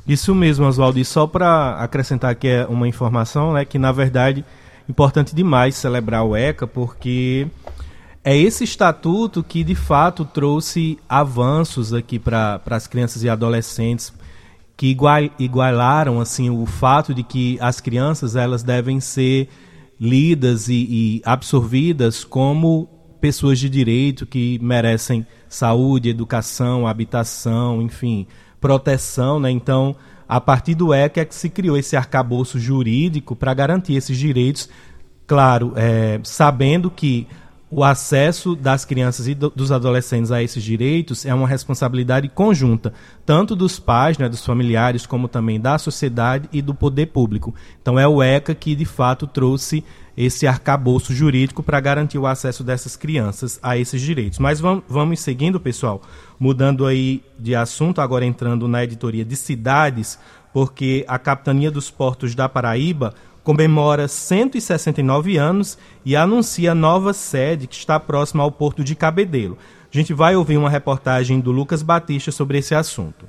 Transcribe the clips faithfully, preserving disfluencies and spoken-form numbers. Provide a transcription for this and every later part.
Isso mesmo, Oswaldo. E só para acrescentar aqui uma informação, né, que na verdade é importante demais celebrar o ECA, porque é esse estatuto que de fato trouxe avanços aqui para as crianças e adolescentes, que igual, igualaram assim, o fato de que as crianças elas devem ser lidas e, e absorvidas como pessoas de direito que merecem saúde, educação, habitação, enfim, proteção, né? Então, a partir do ECA é que se criou esse arcabouço jurídico para garantir esses direitos, claro, é, sabendo que o acesso das crianças e do, dos adolescentes a esses direitos é uma responsabilidade conjunta, tanto dos pais, né, dos familiares, como também da sociedade e do poder público. Então é o ECA que, de fato, trouxe esse arcabouço jurídico para garantir o acesso dessas crianças a esses direitos. Mas vamos, vamos seguindo, pessoal, mudando aí de assunto, agora entrando na editoria de cidades, porque a Capitania dos Portos da Paraíba comemora cento e sessenta e nove anos e anuncia nova sede que está próxima ao Porto de Cabedelo. A gente vai ouvir uma reportagem do Lucas Batista sobre esse assunto.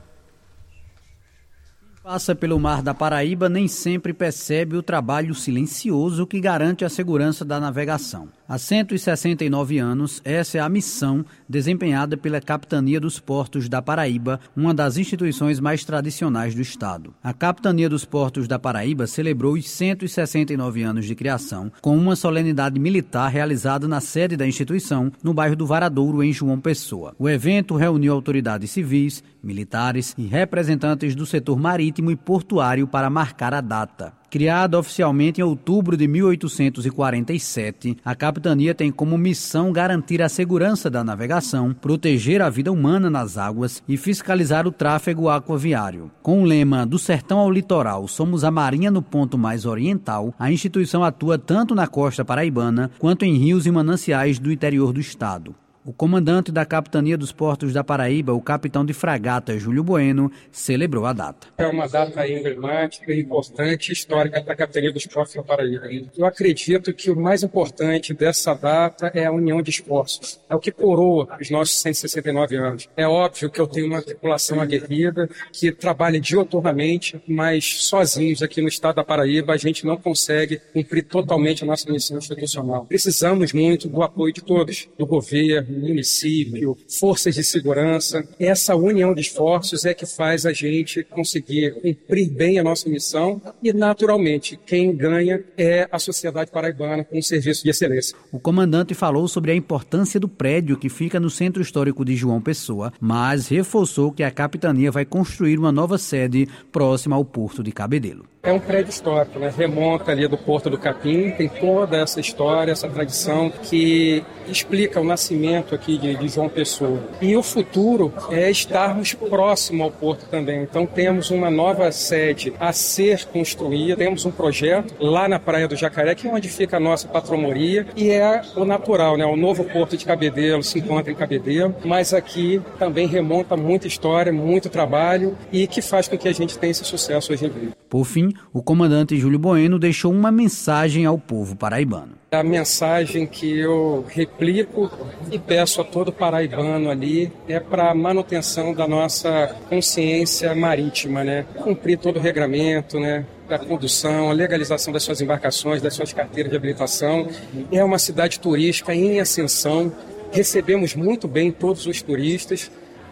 Passa pelo mar da Paraíba nem sempre percebe o trabalho silencioso que garante a segurança da navegação. Há cento e sessenta e nove anos, essa é a missão desempenhada pela Capitania dos Portos da Paraíba, uma das instituições mais tradicionais do estado. A Capitania dos Portos da Paraíba celebrou os cento e sessenta e nove anos de criação com uma solenidade militar realizada na sede da instituição, no bairro do Varadouro, em João Pessoa. O evento reuniu autoridades civis, militares e representantes do setor marítimo e portuário para marcar a data. Criada oficialmente em outubro de mil oitocentos e quarenta e sete, a Capitania tem como missão garantir a segurança da navegação, proteger a vida humana nas águas e fiscalizar o tráfego aquaviário. Com o lema "Do sertão ao litoral, somos a marinha no ponto mais oriental", a instituição atua tanto na costa paraibana quanto em rios e mananciais do interior do estado. O comandante da Capitania dos Portos da Paraíba, o capitão de fragata Júlio Bueno, celebrou a data. É uma data emblemática, importante e histórica para a Capitania dos Portos da Paraíba. Eu acredito que o mais importante dessa data é a união de esforços. É o que coroa os nossos cento e sessenta e nove anos. É óbvio que eu tenho uma tripulação aguerrida que trabalha dioturnamente, mas sozinhos aqui no estado da Paraíba a gente não consegue cumprir totalmente a nossa missão institucional. Precisamos muito do apoio de todos, do governo, município, forças de segurança. Essa união de esforços é que faz a gente conseguir cumprir bem a nossa missão e, naturalmente, quem ganha é a sociedade paraibana com um serviço de excelência. O comandante falou sobre a importância do prédio que fica no Centro Histórico de João Pessoa, mas reforçou que a capitania vai construir uma nova sede próxima ao Porto de Cabedelo. É um prédio histórico, né? Remonta ali do Porto do Capim, tem toda essa história, essa tradição que explica o nascimento aqui de, de João Pessoa. E o futuro é estarmos próximo ao Porto também. Então temos uma nova sede a ser construída, temos um projeto lá na Praia do Jacaré, que é onde fica a nossa patromoria, e é o natural, né? O novo Porto de Cabedelo se encontra em Cabedelo, mas aqui também remonta muita história, muito trabalho e que faz com que a gente tenha esse sucesso hoje em dia. Por fim, o comandante Júlio Bueno deixou uma mensagem ao povo paraibano. A mensagem que eu replico e peço a todo paraibano ali é para a manutenção da nossa consciência marítima, né? Cumprir todo o regramento, né? Da condução, a legalização das suas embarcações, das suas carteiras de habilitação. É uma cidade turística em ascensão, recebemos muito bem todos os turistas.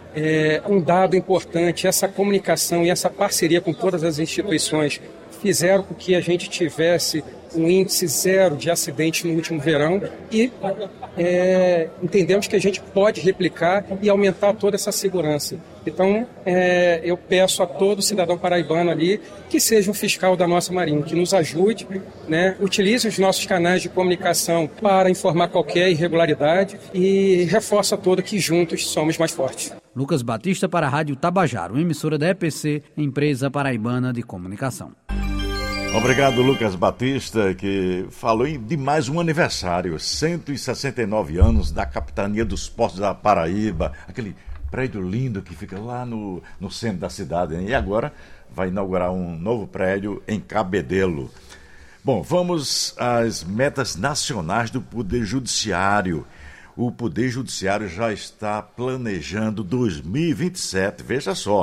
É um dado importante, essa comunicação e essa parceria com todas as instituições fizeram com que a gente tivesse um índice zero de acidentes no último verão e é, entendemos que a gente pode replicar e aumentar toda essa segurança. Então, é, eu peço a todo cidadão paraibano ali que seja um fiscal da nossa marinha, que nos ajude, né, utilize os nossos canais de comunicação para informar qualquer irregularidade e reforça todo que juntos somos mais fortes. Lucas Batista para a Rádio Tabajaro, emissora da E P C, Empresa Paraibana de Comunicação. Obrigado, Lucas Batista, que falou de mais um aniversário, cento e sessenta e nove anos da Capitania dos Portos da Paraíba, aquele prédio lindo que fica lá no, no centro da cidade, hein? E agora vai inaugurar um novo prédio em Cabedelo. Bom, vamos às metas nacionais do Poder Judiciário. O Poder Judiciário já está planejando dois mil e vinte e sete, veja só,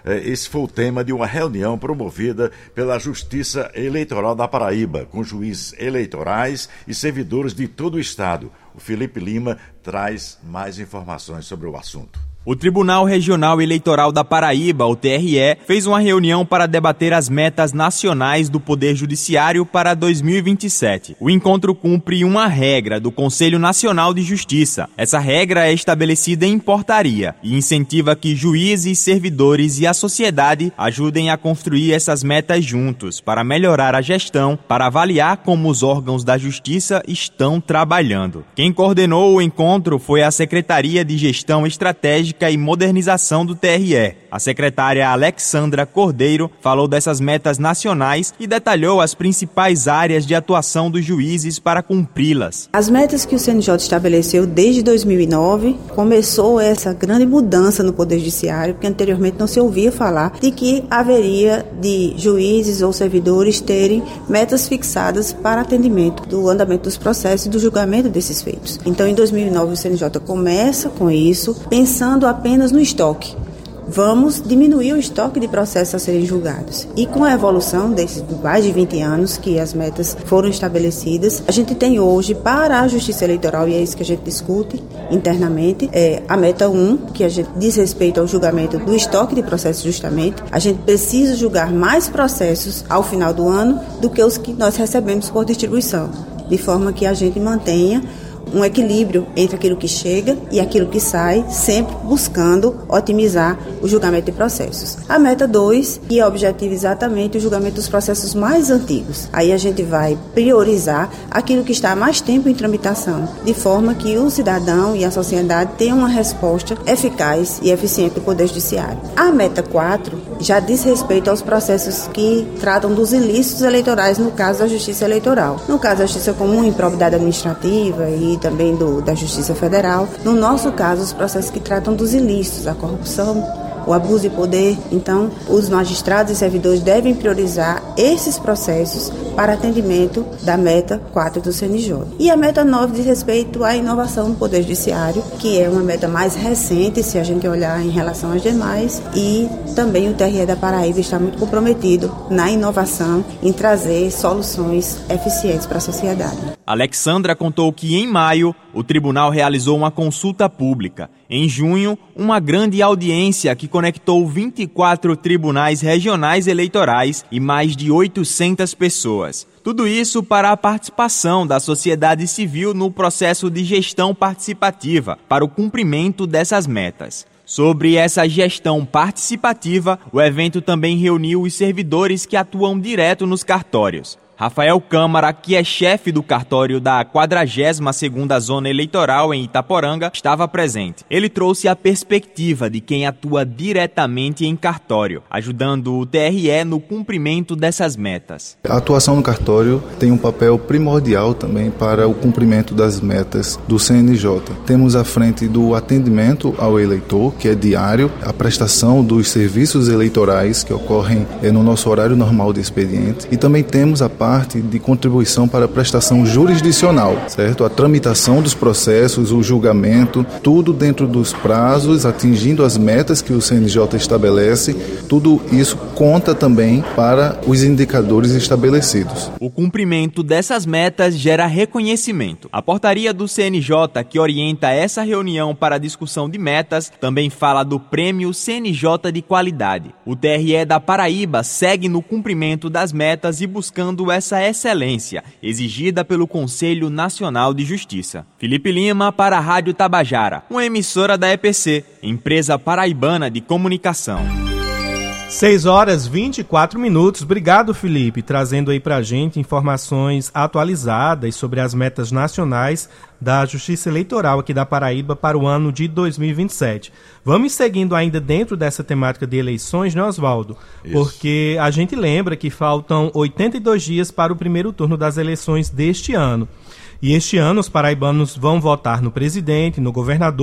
esse foi o tema de uma reunião promovida pela Justiça Eleitoral da Paraíba, com juízes eleitorais e servidores de todo o estado. O Felipe Lima traz mais informações sobre o assunto. O Tribunal Regional Eleitoral da Paraíba, o T R E, fez uma reunião para debater as metas nacionais do Poder Judiciário para dois mil e vinte e sete. O encontro cumpre uma regra do Conselho Nacional de Justiça. Essa regra é estabelecida em portaria e incentiva que juízes, servidores e a sociedade ajudem a construir essas metas juntos para melhorar a gestão, para avaliar como os órgãos da Justiça estão trabalhando. Quem coordenou o encontro foi a Secretaria de Gestão Estratégica e Modernização do T R E. A secretária Alexandra Cordeiro falou dessas metas nacionais e detalhou as principais áreas de atuação dos juízes para cumpri-las. As metas que o C N J estabeleceu desde dois mil e nove, começou essa grande mudança no Poder Judiciário, porque anteriormente não se ouvia falar de que haveria de juízes ou servidores terem metas fixadas para atendimento do andamento dos processos e do julgamento desses feitos. Então, em dois mil e nove, o C N J começa com isso, pensando apenas no estoque. Vamos diminuir o estoque de processos a serem julgados. E com a evolução desses mais de vinte anos que as metas foram estabelecidas, a gente tem hoje para a Justiça Eleitoral, e é isso que a gente discute internamente, é a meta um, que a gente diz respeito ao julgamento do estoque de processos justamente. A gente precisa julgar mais processos ao final do ano do que os que nós recebemos por distribuição, de forma que a gente mantenha um equilíbrio entre aquilo que chega e aquilo que sai, sempre buscando otimizar o julgamento de processos. A meta dois, que é o objetivo exatamente o julgamento dos processos mais antigos. Aí a gente vai priorizar aquilo que está há mais tempo em tramitação, de forma que o cidadão e a sociedade tenham uma resposta eficaz e eficiente do Poder Judiciário. A meta quatro já diz respeito aos processos que tratam dos ilícitos eleitorais, no caso da Justiça Eleitoral. No caso da Justiça Comum, improbidade administrativa e também do, da Justiça Federal. No nosso caso, os processos que tratam dos ilícitos, a corrupção, o abuso de poder. Então, os magistrados e servidores devem priorizar esses processos para atendimento da meta quatro do C N J. E a meta nove diz respeito à inovação no Poder Judiciário, que é uma meta mais recente, se a gente olhar em relação às demais, e também o T R E da Paraíba está muito comprometido na inovação, em trazer soluções eficientes para a sociedade. Alexandra contou que em maio o tribunal realizou uma consulta pública. Em junho, uma grande audiência que conectou vinte e quatro tribunais regionais eleitorais e mais de oitocentas pessoas. Tudo isso para a participação da sociedade civil no processo de gestão participativa para o cumprimento dessas metas. Sobre essa gestão participativa, o evento também reuniu os servidores que atuam direto nos cartórios. Rafael Câmara, que é chefe do cartório da quadragésima segunda Zona Eleitoral em Itaporanga, estava presente. Ele trouxe a perspectiva de quem atua diretamente em cartório, ajudando o T R E no cumprimento dessas metas. A atuação no cartório tem um papel primordial também para o cumprimento das metas do C N J. Temos à frente do atendimento ao eleitor, que é diário, a prestação dos serviços eleitorais que ocorrem no nosso horário normal de expediente, e também temos a parte de contribuição para a prestação jurisdicional, certo? A tramitação dos processos, o julgamento, tudo dentro dos prazos, atingindo as metas que o C N J estabelece, tudo isso conta também para os indicadores estabelecidos. O cumprimento dessas metas gera reconhecimento. A portaria do C N J, que orienta essa reunião para a discussão de metas, também fala do Prêmio C N J de Qualidade. O T R E da Paraíba segue no cumprimento das metas e buscando essa excelência exigida pelo Conselho Nacional de Justiça. Felipe Lima para a Rádio Tabajara, uma emissora da E P C, Empresa Paraibana de Comunicação. seis horas e vinte e quatro minutos. Obrigado, Felipe, trazendo aí pra gente informações atualizadas sobre as metas nacionais da Justiça Eleitoral aqui da Paraíba para o ano de dois mil e vinte e sete. Vamos seguindo ainda dentro dessa temática de eleições, né, Oswaldo? Isso. Porque a gente lembra que faltam oitenta e dois dias para o primeiro turno das eleições deste ano. E este ano os paraibanos vão votar no presidente, no governador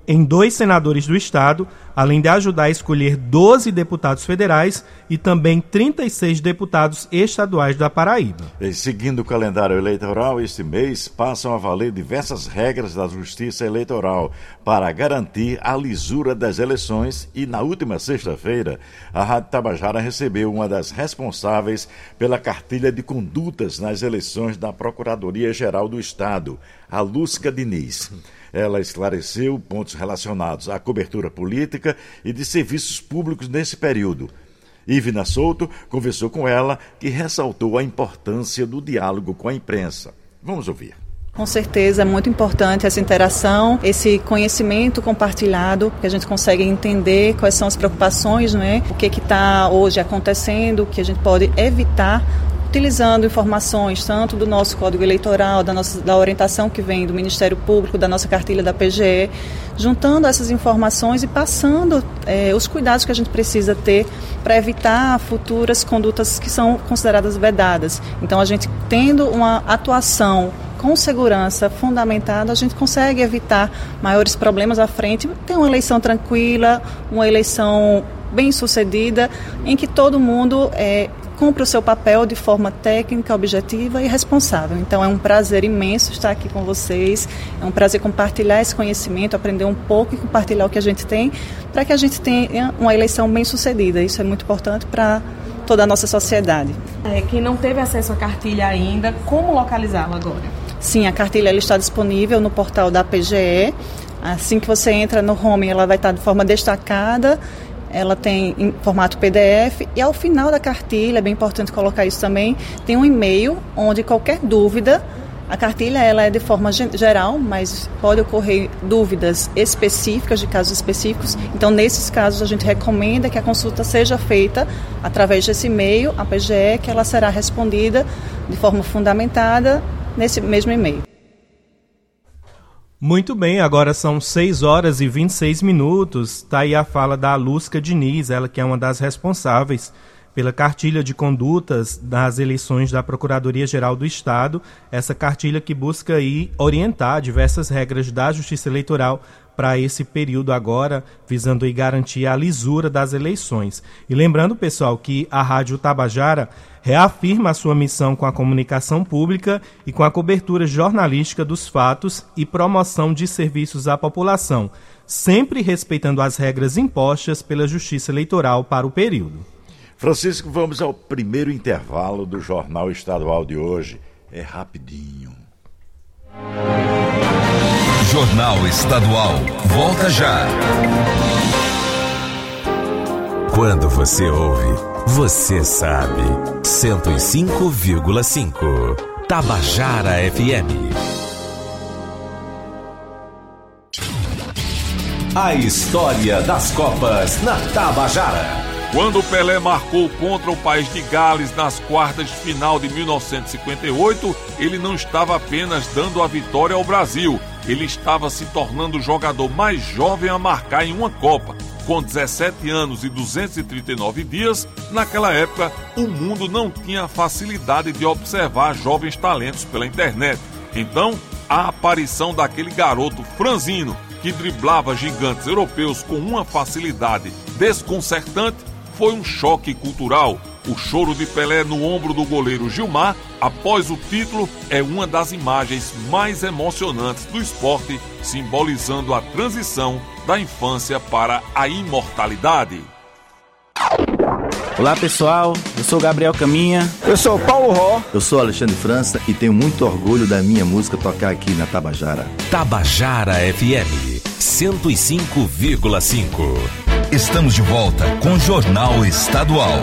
em dois senadores do Estado, além de ajudar a escolher doze deputados federais e também trinta e seis deputados estaduais da Paraíba. E seguindo o calendário eleitoral, este mês passam a valer diversas regras da Justiça Eleitoral para garantir a lisura das eleições e, na última sexta-feira, a Rádio Tabajara recebeu uma das responsáveis pela cartilha de condutas nas eleições da Procuradoria-Geral do Estado, a Lúcia Diniz. Ela esclareceu pontos relacionados à cobertura política e de serviços públicos nesse período. Ivna Souto conversou com ela, que ressaltou a importância do diálogo com a imprensa. Vamos ouvir. Com certeza é muito importante essa interação, esse conhecimento compartilhado, que a gente consegue entender quais são as preocupações, não é? O que está hoje acontecendo, o que a gente pode evitar, utilizando informações tanto do nosso Código Eleitoral, da, nossa, da orientação que vem do Ministério Público, da nossa cartilha da P G E, juntando essas informações e passando é, os cuidados que a gente precisa ter para evitar futuras condutas que são consideradas vedadas. Então, a gente tendo uma atuação com segurança fundamentada, a gente consegue evitar maiores problemas à frente, ter uma eleição tranquila, uma eleição bem-sucedida, em que todo mundo é, cumpre o seu papel de forma técnica, objetiva e responsável. Então é um prazer imenso estar aqui com vocês, é um prazer compartilhar esse conhecimento, aprender um pouco e compartilhar o que a gente tem, para que a gente tenha uma eleição bem-sucedida. Isso é muito importante para toda a nossa sociedade. É, quem não teve acesso à cartilha ainda, como localizá-la agora? Sim, a cartilha ela está disponível no portal da P G E. Assim que você entra no home, ela vai estar de forma destacada. Ela tem em formato P D F e ao final da cartilha, é bem importante colocar isso também, tem um e-mail onde qualquer dúvida, a cartilha ela é de forma geral, mas pode ocorrer dúvidas específicas, de casos específicos. Então, nesses casos, a gente recomenda que a consulta seja feita através desse e-mail, a P G E, que ela será respondida de forma fundamentada nesse mesmo e-mail. Muito bem, agora são seis horas e vinte e seis minutos. Está aí a fala da Lúcia Diniz, ela que é uma das responsáveis pela cartilha de condutas das eleições da Procuradoria-Geral do Estado. Essa cartilha que busca aí orientar diversas regras da Justiça Eleitoral para esse período agora, visando aí garantir a lisura das eleições. E lembrando, pessoal, que a Rádio Tabajara reafirma a sua missão com a comunicação pública e com a cobertura jornalística dos fatos e promoção de serviços à população, sempre respeitando as regras impostas pela Justiça Eleitoral para o período. Francisco, vamos ao primeiro intervalo do Jornal Estadual de hoje. É rapidinho. Jornal Estadual, volta já. Quando você ouve, você sabe. cento e cinco vírgula cinco Tabajara F M. A história das Copas na Tabajara. Quando Pelé marcou contra o país de Gales nas quartas de final de mil novecentos e cinquenta e oito, ele não estava apenas dando a vitória ao Brasil, ele estava se tornando o jogador mais jovem a marcar em uma Copa. Com dezessete anos e duzentos e trinta e nove dias, naquela época, o mundo não tinha a facilidade de observar jovens talentos pela internet. Então, a aparição daquele garoto franzino, que driblava gigantes europeus com uma facilidade desconcertante, foi um choque cultural. O choro de Pelé no ombro do goleiro Gilmar, após o título, é uma das imagens mais emocionantes do esporte, simbolizando a transição da infância para a imortalidade. Olá pessoal, eu sou Gabriel Caminha. Eu sou Paulo Ró. Eu sou Alexandre França e tenho muito orgulho da minha música tocar aqui na Tabajara. Tabajara F M, cento e cinco vírgula cinco. Estamos de volta com o Jornal Estadual.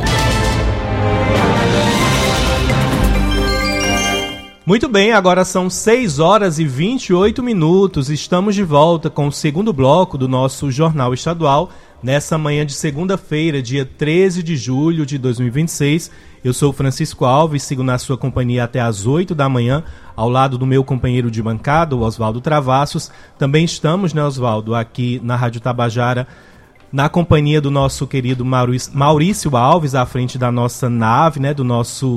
Muito bem, agora são seis horas e vinte e oito minutos. Estamos de volta com o segundo bloco do nosso Jornal Estadual, nessa manhã de segunda-feira, dia treze de julho de dois mil e vinte e seis. Eu sou Francisco Alves, sigo na sua companhia até às oito da manhã, ao lado do meu companheiro de bancada, o Oswaldo Travassos. Também estamos, né, Oswaldo, aqui na Rádio Tabajara, na companhia do nosso querido Maurício, Maurício Alves, à frente da nossa nave, né, do nosso...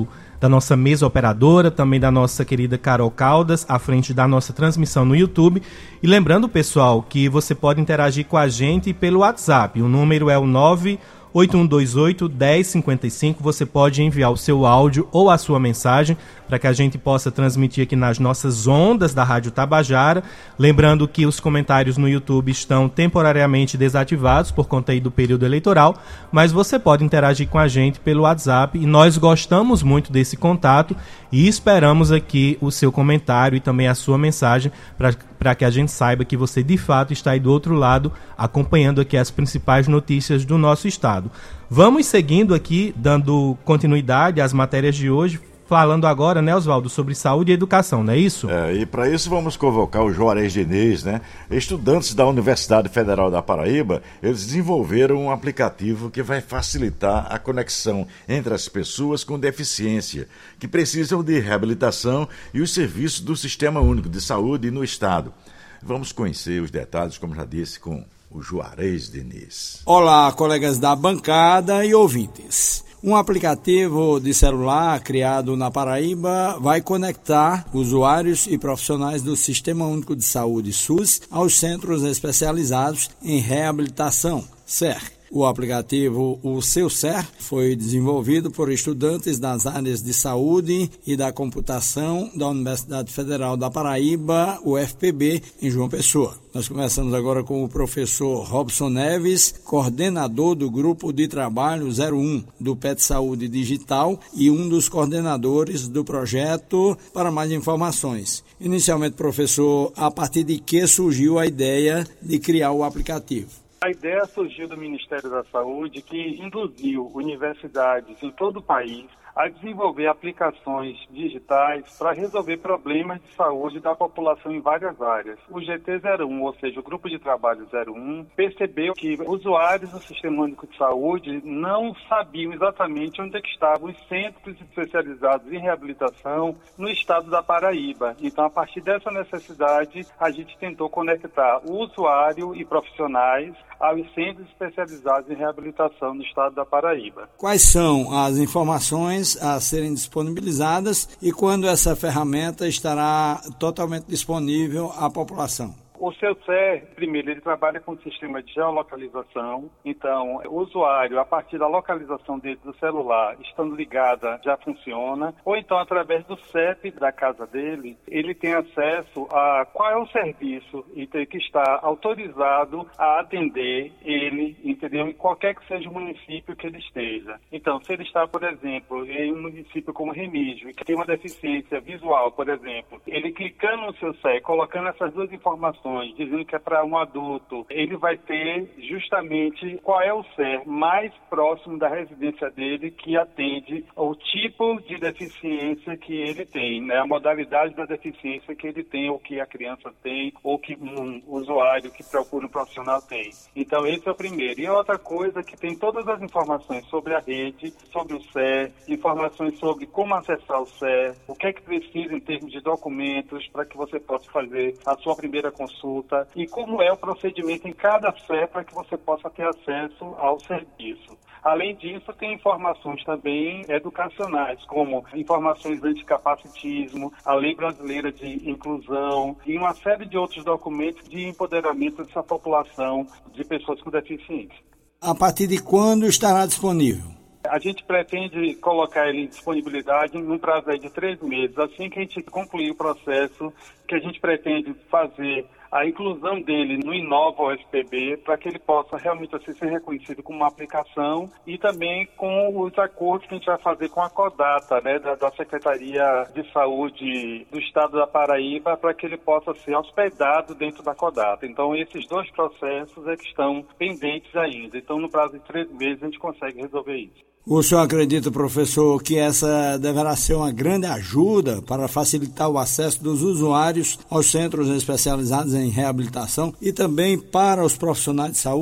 da nossa mesa operadora, também da nossa querida Carol Caldas, à frente da nossa transmissão no YouTube. E lembrando, pessoal, que você pode interagir com a gente pelo WhatsApp. O número é o nove oito um dois oito, um zero cinco cinco. Você pode enviar o seu áudio ou a sua mensagem para que a gente possa transmitir aqui nas nossas ondas da Rádio Tabajara. Lembrando que os comentários no YouTube estão temporariamente desativados por conta aí do período eleitoral, mas você pode interagir com a gente pelo WhatsApp e nós gostamos muito desse contato e esperamos aqui o seu comentário e também a sua mensagem para que a gente saiba que você de fato está aí do outro lado acompanhando aqui as principais notícias do nosso estado. Vamos seguindo aqui, dando continuidade às matérias de hoje, falando agora, né, Oswaldo, sobre saúde e educação, não é isso? É, e para isso vamos convocar o Juarez Diniz, né? Estudantes da Universidade Federal da Paraíba, eles desenvolveram um aplicativo que vai facilitar a conexão entre as pessoas com deficiência, que precisam de reabilitação e os serviços do Sistema Único de Saúde no Estado. Vamos conhecer os detalhes, como já disse, com o Juarez Diniz. Olá, colegas da bancada e ouvintes. Um aplicativo de celular criado na Paraíba vai conectar usuários e profissionais do Sistema Único de Saúde SUS aos centros especializados em reabilitação, S E R. O aplicativo, o Seu S E R, foi desenvolvido por estudantes das áreas de saúde e da computação da Universidade Federal da Paraíba, U F P B, em João Pessoa. Nós começamos agora com o professor Robson Neves, coordenador do Grupo de Trabalho zero um do P E T Saúde Digital e um dos coordenadores do projeto. Para mais informações. Inicialmente, professor, a partir de que surgiu a ideia de criar o aplicativo? A ideia surgiu do Ministério da Saúde, que induziu universidades em todo o país a desenvolver aplicações digitais para resolver problemas de saúde da população em várias áreas. O G T zero um, ou seja, o Grupo de Trabalho zero um, percebeu que usuários do Sistema Único de Saúde não sabiam exatamente onde é que estavam os centros especializados em reabilitação no estado da Paraíba. Então, a partir dessa necessidade, a gente tentou conectar o usuário e profissionais aos centros especializados em reabilitação no estado da Paraíba. Quais são as informações a serem disponibilizadas e quando essa ferramenta estará totalmente disponível à população? O Seu S E R, primeiro, ele trabalha com o sistema de geolocalização. Então, o usuário, a partir da localização dele do celular, estando ligada, já funciona. Ou então, através do C E P da casa dele, ele tem acesso a qual é o serviço que está autorizado a atender ele, entendeu? Em qualquer que seja o município que ele esteja. Então, se ele está, por exemplo, em um município como Remígio, que tem uma deficiência visual, por exemplo, ele clicando no seu S E R, colocando essas duas informações, dizendo que é para um adulto, ele vai ter justamente qual é o S E R mais próximo da residência dele que atende ao tipo de deficiência que ele tem, né? A modalidade da deficiência que ele tem, ou que a criança tem, ou que um usuário que procura um profissional tem. Então, esse é o primeiro. E outra coisa que tem todas as informações sobre a rede, sobre o S E R, informações sobre como acessar o S E R, o que é que precisa em termos de documentos para que você possa fazer a sua primeira consulta e como é o procedimento em cada S E R para que você possa ter acesso ao serviço. Além disso, tem informações também educacionais, como informações anticapacitismo, a Lei Brasileira de Inclusão e uma série de outros documentos de empoderamento dessa população de pessoas com deficiência. A partir de quando estará disponível? A gente pretende colocar ele em disponibilidade num prazo aí de três meses. Assim que a gente concluir o processo, que a gente pretende fazer a inclusão dele no Inova U F P B, para que ele possa realmente assim, ser reconhecido como uma aplicação e também com os acordos que a gente vai fazer com a CODATA, né, da, da Secretaria de Saúde do Estado da Paraíba, para que ele possa ser hospedado dentro da CODATA. Então, esses dois processos é que estão pendentes ainda. Então, no prazo de três meses, a gente consegue resolver isso. O senhor acredita, professor, que essa deverá ser uma grande ajuda para facilitar o acesso dos usuários aos centros especializados em reabilitação e também para os profissionais de saúde?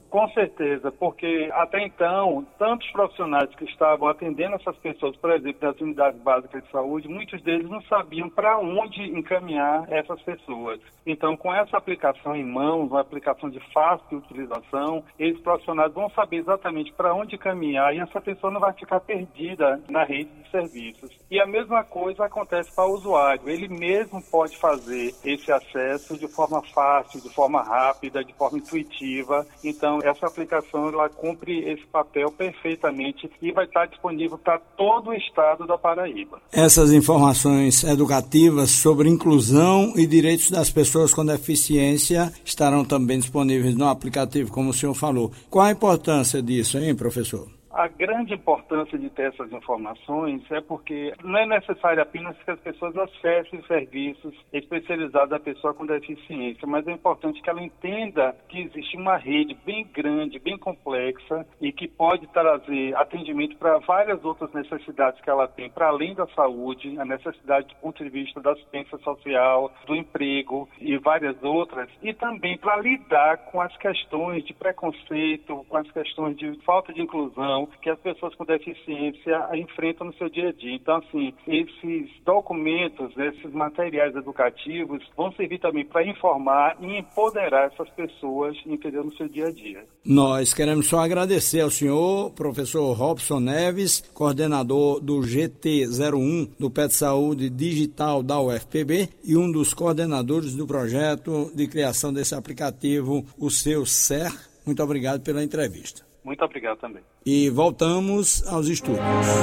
Com certeza, porque até então, tantos profissionais que estavam atendendo essas pessoas, por exemplo, das unidades básicas de saúde, muitos deles não sabiam para onde encaminhar essas pessoas. Então, com essa aplicação em mãos, uma aplicação de fácil utilização, esses profissionais vão saber exatamente para onde caminhar e essa pessoa não vai ficar perdida na rede de serviços. E a mesma coisa acontece para o usuário. Ele mesmo pode fazer esse acesso de forma fácil, de forma rápida, de forma intuitiva. Então, essa aplicação ela cumpre esse papel perfeitamente e vai estar disponível para todo o estado da Paraíba. Essas informações educativas sobre inclusão e direitos das pessoas com deficiência estarão também disponíveis no aplicativo, como o senhor falou. Qual a importância disso, hein, professor? A grande importância de ter essas informações é porque não é necessário apenas que as pessoas acessem serviços especializados da pessoa com deficiência, mas é importante que ela entenda que existe uma rede bem grande, bem complexa e que pode trazer atendimento para várias outras necessidades que ela tem, para além da saúde, a necessidade do ponto de vista da assistência social, do emprego e várias outras, e também para lidar com as questões de preconceito, com as questões de falta de inclusão, que as pessoas com deficiência enfrentam no seu dia a dia. Então, assim, esses documentos, esses materiais educativos vão servir também para informar e empoderar essas pessoas, entendeu, no seu dia a dia. Nós queremos só agradecer ao senhor, professor Robson Neves, coordenador do G T zero um do P E T Saúde Digital da U F P B e um dos coordenadores do projeto de criação desse aplicativo, o seu S E R. Muito obrigado pela entrevista. Muito obrigado também. E voltamos aos estúdios.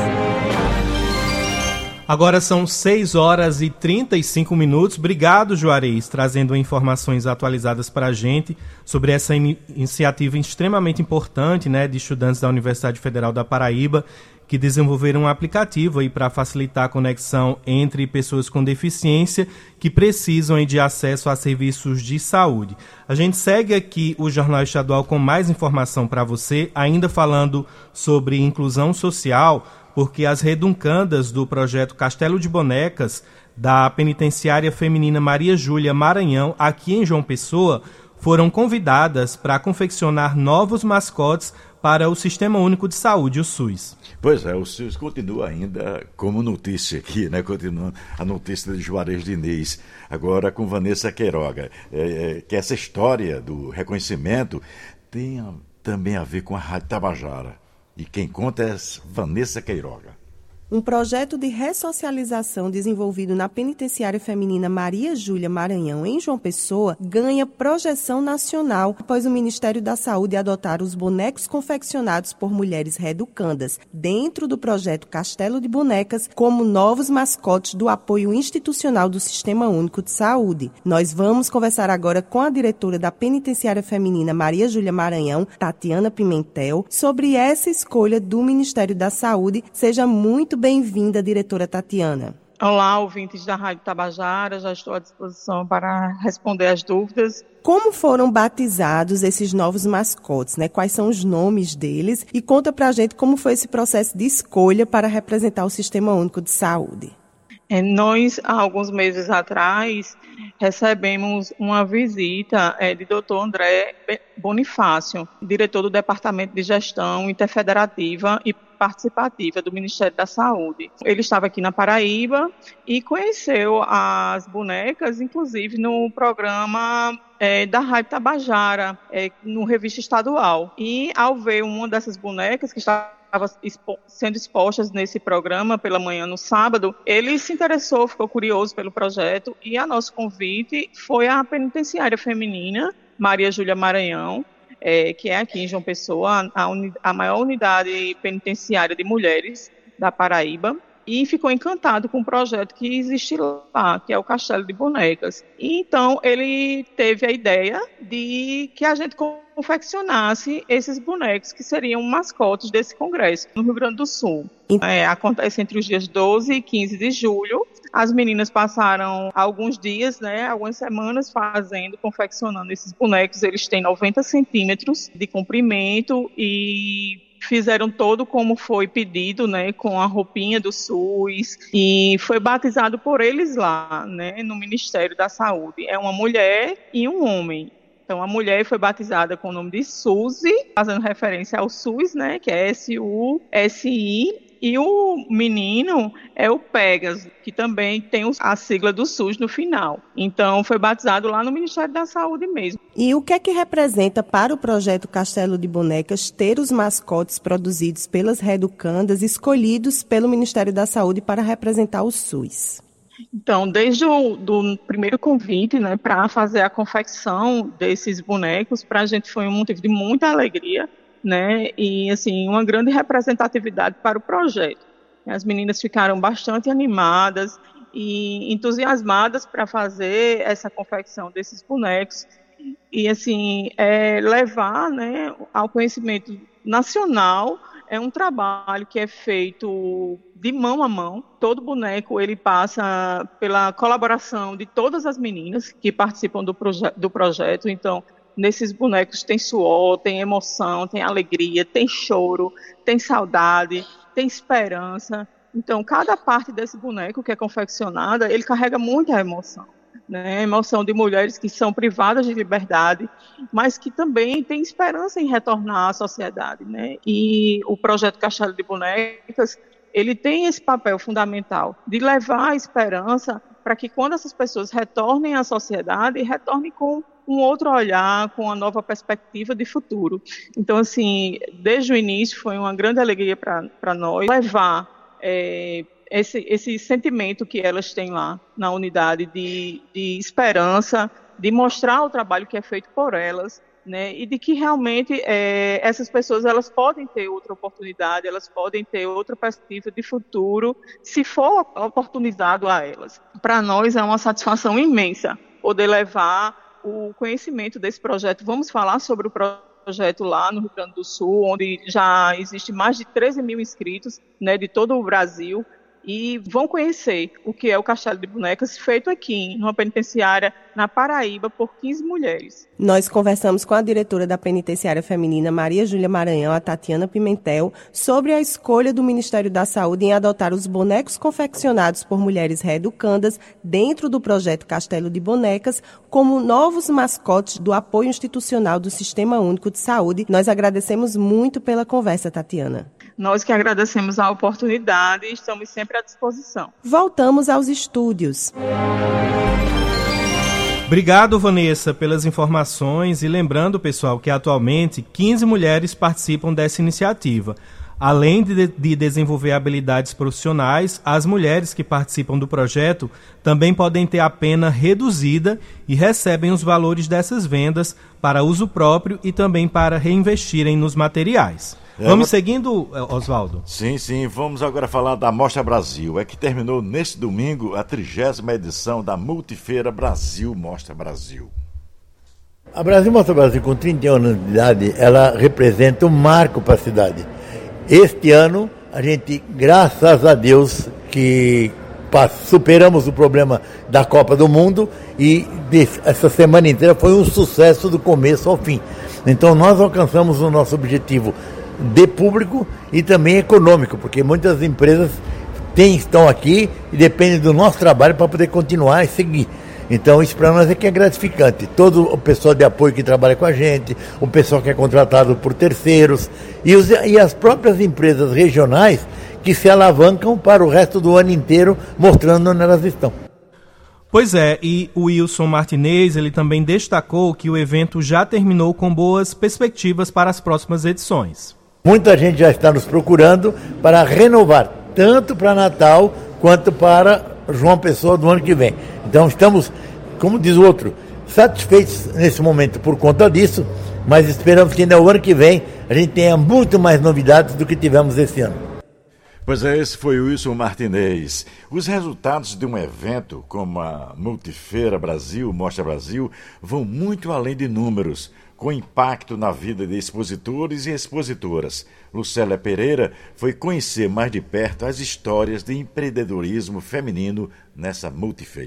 Agora são seis horas e trinta e cinco minutos. Obrigado, Juarez, trazendo informações atualizadas para a gente sobre essa in- iniciativa extremamente importante, né, de estudantes da Universidade Federal da Paraíba, que desenvolveram um aplicativo aí para facilitar a conexão entre pessoas com deficiência que precisam aí de acesso a serviços de saúde. A gente segue aqui o Jornal Estadual com mais informação para você, ainda falando sobre inclusão social, porque as reduncandas do projeto Castelo de Bonecas da Penitenciária Feminina Maria Júlia Maranhão, aqui em João Pessoa, foram convidadas para confeccionar novos mascotes para o Sistema Único de Saúde, o SUS. Pois é, o SUS continua ainda como notícia aqui, né? Continua a notícia de Juarez Diniz, agora com Vanessa Queiroga, é, é, que essa história do reconhecimento tem a, também a ver com a Rádio Tabajara. E quem conta é Vanessa Queiroga. Um projeto de ressocialização desenvolvido na Penitenciária Feminina Maria Júlia Maranhão, em João Pessoa, ganha projeção nacional após o Ministério da Saúde adotar os bonecos confeccionados por mulheres reeducandas dentro do projeto Castelo de Bonecas como novos mascotes do apoio institucional do Sistema Único de Saúde. Nós vamos conversar agora com a diretora da Penitenciária Feminina Maria Júlia Maranhão, Tatiana Pimentel, sobre essa escolha do Ministério da Saúde. Seja muito bem-vinda, diretora Tatiana. Olá, ouvintes da Rádio Tabajara, já estou à disposição para responder as dúvidas. Como foram batizados esses novos mascotes, né? Quais são os nomes deles? E conta pra gente como foi esse processo de escolha para representar o Sistema Único de Saúde. É, nós, há alguns meses atrás, recebemos uma visita é, de doutor André Bonifácio, diretor do Departamento de Gestão Interfederativa e Participativa do Ministério da Saúde. Ele estava aqui na Paraíba e conheceu as bonecas, inclusive no programa é, da Rádio Tabajara, é, no Revista Estadual. E ao ver uma dessas bonecas que estava expo- sendo expostas nesse programa pela manhã no sábado, ele se interessou, ficou curioso pelo projeto e a nosso convite foi à Penitenciária Feminina Maria Júlia Maranhão, É, que é aqui em João Pessoa, a, uni- a maior unidade penitenciária de mulheres da Paraíba, e ficou encantado com o projeto que existe lá, que é o Castelo de Bonecas. E então ele teve a ideia de que a gente confeccionasse esses bonecos que seriam mascotes desse congresso no Rio Grande do Sul. É, acontece entre os dias doze e quinze de julho. As meninas passaram alguns dias, né, algumas semanas fazendo, confeccionando esses bonecos. Eles têm noventa centímetros de comprimento e fizeram todo como foi pedido, né, com a roupinha do SUS, e foi batizado por eles lá, né, no Ministério da Saúde. É uma mulher e um homem. Então, a mulher foi batizada com o nome de Suzy, fazendo referência ao SUS, né, que é S U S I, e o menino é o Pegasus, que também tem a sigla do SUS no final. Então, foi batizado lá no Ministério da Saúde mesmo. E o que é que representa para o projeto Castelo de Bonecas ter os mascotes produzidos pelas reeducandas escolhidos pelo Ministério da Saúde para representar o SUS? Então, desde o do primeiro convite, né, para fazer a confecção desses bonecos, para a gente foi um motivo de muita alegria, né, e assim, uma grande representatividade para o projeto. As meninas ficaram bastante animadas e entusiasmadas para fazer essa confecção desses bonecos e assim, é, levar, né, ao conhecimento nacional. É um trabalho que é feito de mão a mão. Todo boneco ele passa pela colaboração de todas as meninas que participam do, proje- do projeto. Então, nesses bonecos tem suor, tem emoção, tem alegria, tem choro, tem saudade, tem esperança. Então, cada parte desse boneco que é confeccionada, ele carrega muita emoção. Né, emoção de mulheres que são privadas de liberdade, mas que também têm esperança em retornar à sociedade, né? E o projeto Castelo de Bonecas, ele tem esse papel fundamental de levar a esperança para que quando essas pessoas retornem à sociedade, retornem com um outro olhar, com uma nova perspectiva de futuro. Então, assim, desde o início foi uma grande alegria para nós levar é, Esse, esse sentimento que elas têm lá na unidade de, de esperança, de mostrar o trabalho que é feito por elas, né, e de que realmente é, essas pessoas elas podem ter outra oportunidade, elas podem ter outra perspectiva de futuro, se for oportunizado a elas. Para nós é uma satisfação imensa poder levar o conhecimento desse projeto. Vamos falar sobre o projeto lá no Rio Grande do Sul, onde já existe mais de treze mil inscritos, né, de todo o Brasil, e vão conhecer o que é o Castelo de Bonecas, feito aqui, numa penitenciária na Paraíba, por quinze mulheres. Nós conversamos com a diretora da Penitenciária Feminina, Maria Júlia Maranhão, a Tatiana Pimentel, sobre a escolha do Ministério da Saúde em adotar os bonecos confeccionados por mulheres reeducandas dentro do projeto Castelo de Bonecas como novos mascotes do apoio institucional do Sistema Único de Saúde. Nós agradecemos muito pela conversa, Tatiana. Nós que agradecemos a oportunidade e estamos sempre à disposição. Voltamos aos estúdios. Obrigado, Vanessa, pelas informações e lembrando, pessoal, que atualmente quinze mulheres participam dessa iniciativa. Além de, de desenvolver habilidades profissionais, as mulheres que participam do projeto também podem ter a pena reduzida e recebem os valores dessas vendas para uso próprio e também para reinvestirem nos materiais. É, vamos seguindo, Oswaldo? Sim, sim. Vamos agora falar da Mostra Brasil. É que terminou neste domingo a trigésima edição da Multifeira Brasil Mostra Brasil. A Brasil Mostra Brasil, com trinta e um anos de idade, ela representa um marco para a cidade. Este ano, a gente, graças a Deus, que superamos o problema da Copa do Mundo e essa semana inteira foi um sucesso do começo ao fim. Então nós alcançamos o nosso objetivo de público e também econômico, porque muitas empresas têm, estão aqui e dependem do nosso trabalho para poder continuar e seguir. Então isso para nós é que é gratificante. Todo o pessoal de apoio que trabalha com a gente, o pessoal que é contratado por terceiros e, os, e as próprias empresas regionais que se alavancam para o resto do ano inteiro, mostrando onde elas estão. Pois é, e o Wilson Martinez, ele também destacou que o evento já terminou com boas perspectivas para as próximas edições. Muita gente já está nos procurando para renovar, tanto para Natal quanto para João Pessoa do ano que vem. Então estamos, como diz o outro, satisfeitos nesse momento por conta disso, mas esperamos que ainda o ano que vem a gente tenha muito mais novidades do que tivemos esse ano. Pois é, esse foi o Wilson Martinez. Os resultados de um evento como a Multifeira Brasil, Mostra Brasil, vão muito além de números, com impacto na vida de expositores e expositoras. Lucélia Pereira foi conhecer mais de perto as histórias de empreendedorismo feminino nessa multifeira.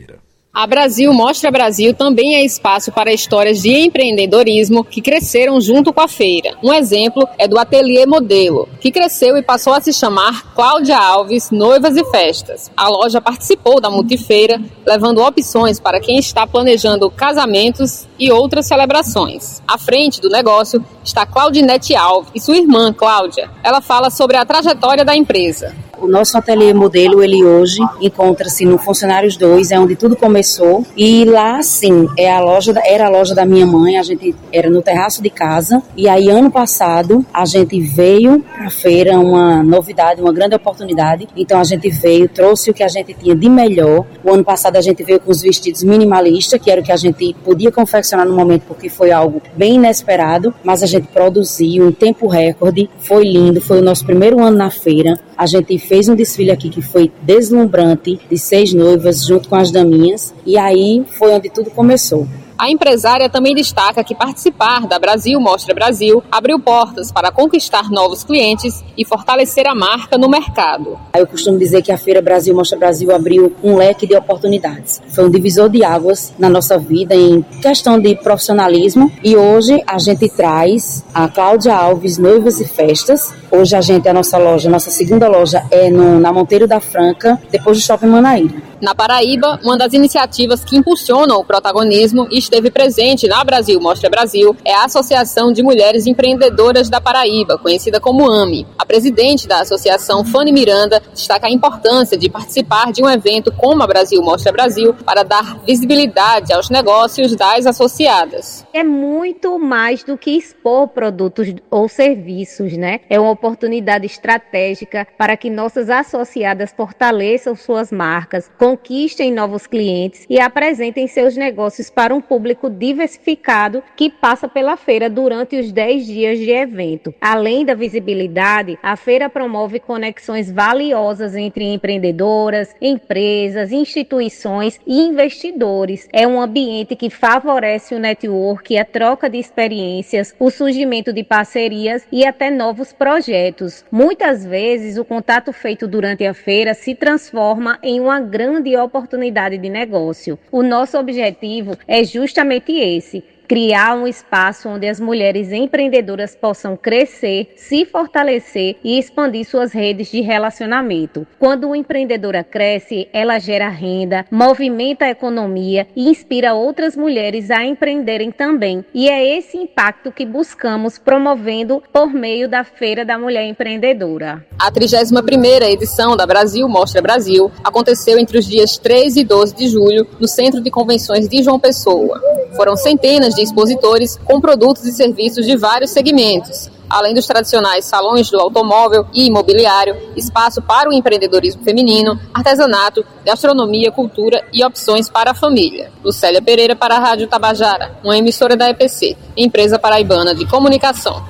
A Brasil Mostra Brasil também é espaço para histórias de empreendedorismo que cresceram junto com a feira. Um exemplo é do Ateliê Modelo, que cresceu e passou a se chamar Cláudia Alves Noivas e Festas. A loja participou da multifeira, levando opções para quem está planejando casamentos e outras celebrações. À frente do negócio está Claudinete Alves e sua irmã Cláudia. Ela fala sobre a trajetória da empresa. O nosso ateliê modelo, ele hoje encontra-se no Funcionários dois, é onde tudo começou. E lá, sim, é a loja, era a loja da minha mãe, a gente era no terraço de casa. E aí, ano passado, a gente veio para a feira, uma novidade, uma grande oportunidade. Então, a gente veio, trouxe o que a gente tinha de melhor. O ano passado, a gente veio com os vestidos minimalistas, que era o que a gente podia confeccionar no momento, porque foi algo bem inesperado. Mas a gente produziu em tempo recorde, foi lindo, foi o nosso primeiro ano na feira. A gente fez um desfile aqui que foi deslumbrante, de seis noivas junto com as daminhas, e aí foi onde tudo começou. A empresária também destaca que participar da Brasil Mostra Brasil abriu portas para conquistar novos clientes e fortalecer a marca no mercado. Eu costumo dizer que a Feira Brasil Mostra Brasil abriu um leque de oportunidades. Foi um divisor de águas na nossa vida em questão de profissionalismo, e hoje a gente traz a Cláudia Alves Noivas e Festas. Hoje a gente, a nossa loja, a nossa segunda loja é no, na Monteiro da Franca, depois do Shopping Manaíra. Na Paraíba, uma das iniciativas que impulsionam o protagonismo e esteve presente na Brasil Mostra Brasil é a Associação de Mulheres Empreendedoras da Paraíba, conhecida como AME. A presidente da associação, Fanny Miranda, destaca a importância de participar de um evento como a Brasil Mostra Brasil para dar visibilidade aos negócios das associadas. É muito mais do que expor produtos ou serviços, né? É uma oportunidade estratégica para que nossas associadas fortaleçam suas marcas, conquistem novos clientes e apresentem seus negócios para um público diversificado que passa pela feira durante os dez dias de evento. Além da visibilidade, a feira promove conexões valiosas entre empreendedoras, empresas, instituições e investidores. É um ambiente que favorece o network, a troca de experiências, o surgimento de parcerias e até novos projetos. Muitas vezes, o contato feito durante a feira se transforma em uma grande de oportunidade de negócio. O nosso objetivo é justamente esse: criar um espaço onde as mulheres empreendedoras possam crescer, se fortalecer e expandir suas redes de relacionamento. Quando uma empreendedora cresce, ela gera renda, movimenta a economia e inspira outras mulheres a empreenderem também. E é esse impacto que buscamos promovendo por meio da Feira da Mulher Empreendedora. A trigésima primeira edição da Brasil Mostra Brasil aconteceu entre os dias treze e doze de julho no Centro de Convenções de João Pessoa. Foram centenas de expositores com produtos e serviços de vários segmentos, além dos tradicionais salões do automóvel e imobiliário, espaço para o empreendedorismo feminino, artesanato, gastronomia, cultura e opções para a família. Lucélia Pereira para a Rádio Tabajara, uma emissora da E P C, Empresa Paraibana de Comunicação.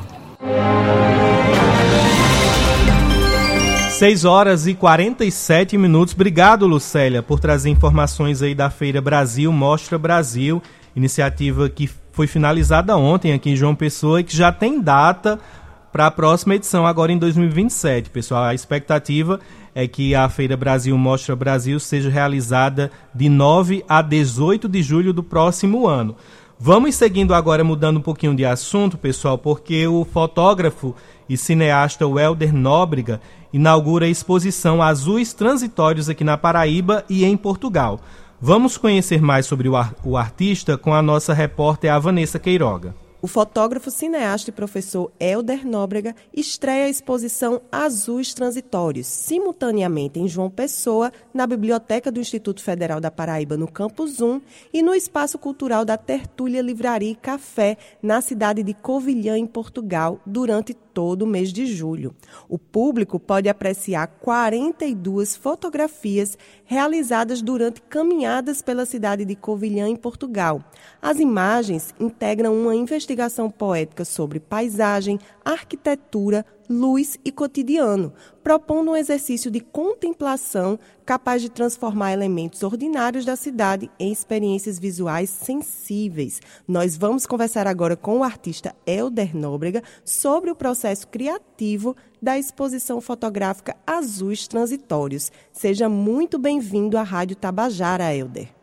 seis horas e quarenta e sete minutos. Obrigado, Lucélia, por trazer informações aí da Feira Brasil Mostra Brasil, iniciativa que foi finalizada ontem aqui em João Pessoa e que já tem data para a próxima edição, agora em dois mil e vinte e sete. Pessoal, a expectativa é que a Feira Brasil Mostra Brasil seja realizada de nove a dezoito de julho do próximo ano. Vamos seguindo agora, mudando um pouquinho de assunto, pessoal, porque o fotógrafo e cineasta Welder Nóbrega inaugura a exposição Azuis Transitórios aqui na Paraíba e em Portugal. Vamos conhecer mais sobre o, ar- o artista com a nossa repórter, a Vanessa Queiroga. O fotógrafo, cineasta e professor Welder Nóbrega estreia a exposição Azuis Transitórios, simultaneamente em João Pessoa, na Biblioteca do Instituto Federal da Paraíba, no Campus um, e no Espaço Cultural da Tertúlia Livraria e Café, na cidade de Covilhã, em Portugal, durante todo o mês de julho. O público pode apreciar quarenta e duas fotografias realizadas durante caminhadas pela cidade de Covilhã, em Portugal. As imagens integram uma investigação poética sobre paisagem, arquitetura, luz e cotidiano, propondo um exercício de contemplação capaz de transformar elementos ordinários da cidade em experiências visuais sensíveis. Nós vamos conversar agora com o artista Welder Nóbrega sobre o processo criativo da exposição fotográfica Azuis Transitórios. Seja muito bem-vindo à Rádio Tabajara, Welder.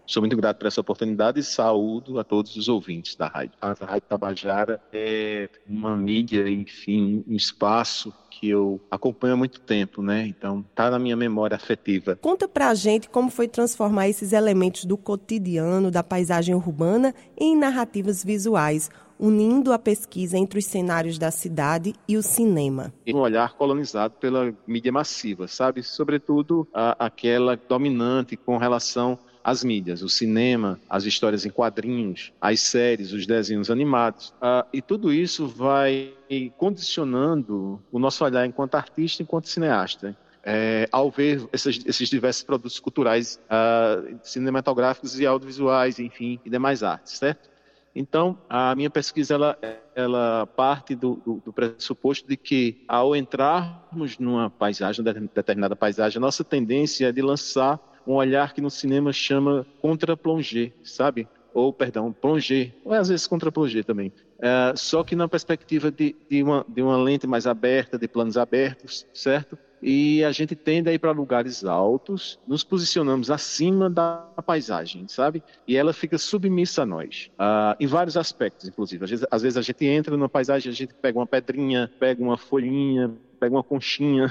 Sou muito grato por essa oportunidade e saúdo a todos os ouvintes da rádio. A Rádio Tabajara é uma mídia, enfim, um espaço que eu acompanho há muito tempo, né? Então, tá na minha memória afetiva. Conta pra gente como foi transformar esses elementos do cotidiano, da paisagem urbana, em narrativas visuais, unindo a pesquisa entre os cenários da cidade e o cinema. Um olhar colonizado pela mídia massiva, sabe? Sobretudo a, aquela dominante com relação às mídias, o cinema, as histórias em quadrinhos, as séries, os desenhos animados. Ah, e tudo isso vai condicionando o nosso olhar enquanto artista, enquanto cineasta. É, ao ver esses, esses diversos produtos culturais, ah, cinematográficos e audiovisuais, enfim, e demais artes, certo? Então, a minha pesquisa ela, ela parte do, do, do pressuposto de que, ao entrarmos numa paisagem, numa determinada paisagem, a nossa tendência é de lançar um olhar que no cinema chama contra-plongé, sabe? Ou, perdão, plongé, ou às vezes contra-plongé também. É, só que na perspectiva de, de, uma, de uma lente mais aberta, de planos abertos, certo? E a gente tende a ir para lugares altos, nos posicionamos acima da paisagem, sabe? E ela fica submissa a nós, uh, em vários aspectos, inclusive. Às vezes, às vezes a gente entra numa paisagem, a gente pega uma pedrinha, pega uma folhinha, pega uma conchinha,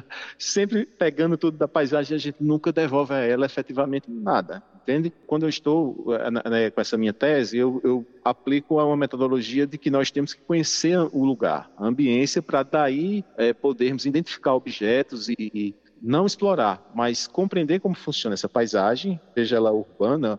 sempre pegando tudo da paisagem, a gente nunca devolve a ela efetivamente nada, entende? Quando eu estou né, com essa minha tese, eu, eu aplico uma metodologia de que nós temos que conhecer o lugar, a ambiência, para daí é, podermos identificar objetos e, e não explorar, mas compreender como funciona essa paisagem, seja ela urbana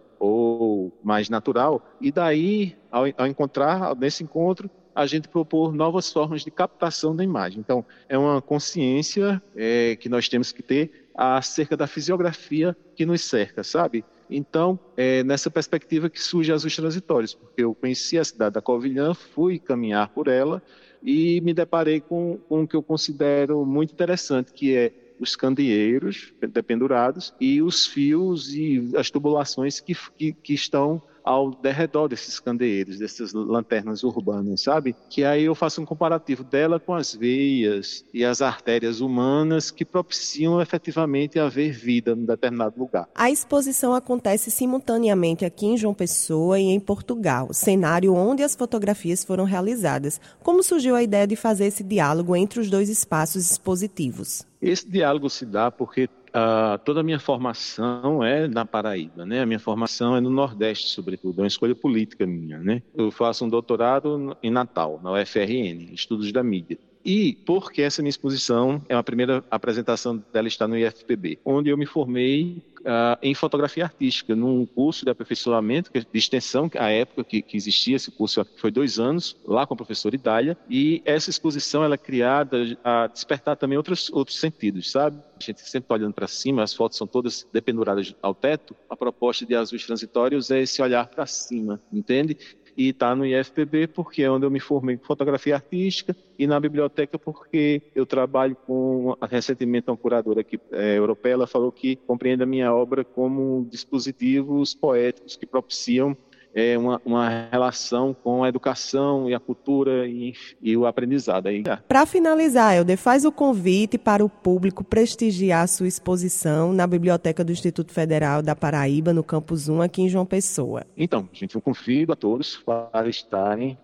ou mais natural, e daí, ao, ao encontrar, nesse encontro, a gente propor novas formas de captação da imagem. Então, é uma consciência é, que nós temos que ter acerca da fisiografia que nos cerca, sabe? Então, é nessa perspectiva que surgem as Luzes Transitórias, porque eu conheci a cidade da Covilhã, fui caminhar por ela e me deparei com, com o que eu considero muito interessante, que é os candeeiros pendurados e os fios e as tubulações que, que, que estão ao derredor desses candeeiros, dessas lanternas urbanas, sabe? Que aí eu faço um comparativo dela com as veias e as artérias humanas que propiciam efetivamente haver vida num determinado lugar. A exposição acontece simultaneamente aqui em João Pessoa e em Portugal, cenário onde as fotografias foram realizadas. Como surgiu a ideia de fazer esse diálogo entre os dois espaços expositivos? Esse diálogo se dá porque Uh, toda a minha formação é na Paraíba, né? A minha formação é no Nordeste, sobretudo, é uma escolha política minha, né? Eu faço um doutorado em Natal, na U F R N, Estudos da Mídia. E porque essa minha exposição é a primeira apresentação dela está no I F P B, onde eu me formei uh, em fotografia artística, num curso de aperfeiçoamento, de extensão, a época que, que existia esse curso foi dois anos, lá com a professora Idália, e essa exposição ela é criada a despertar também outros, outros sentidos, sabe? A gente sempre está olhando para cima, as fotos são todas dependuradas ao teto, a proposta de Azuis Transitórios é esse olhar para cima, entende? E está no I F P B porque é onde eu me formei em fotografia artística e na biblioteca porque eu trabalho com, recentemente, uma curadora aqui, é, europeia, ela falou que compreende a minha obra como dispositivos poéticos que propiciam é, uma, uma relação com a educação e a cultura e, e o aprendizado. É. Para finalizar, Helder, faz o convite para o público prestigiar a sua exposição na Biblioteca do Instituto Federal da Paraíba, no Campus um, aqui em João Pessoa. Então, gente, eu convido a todos para estarem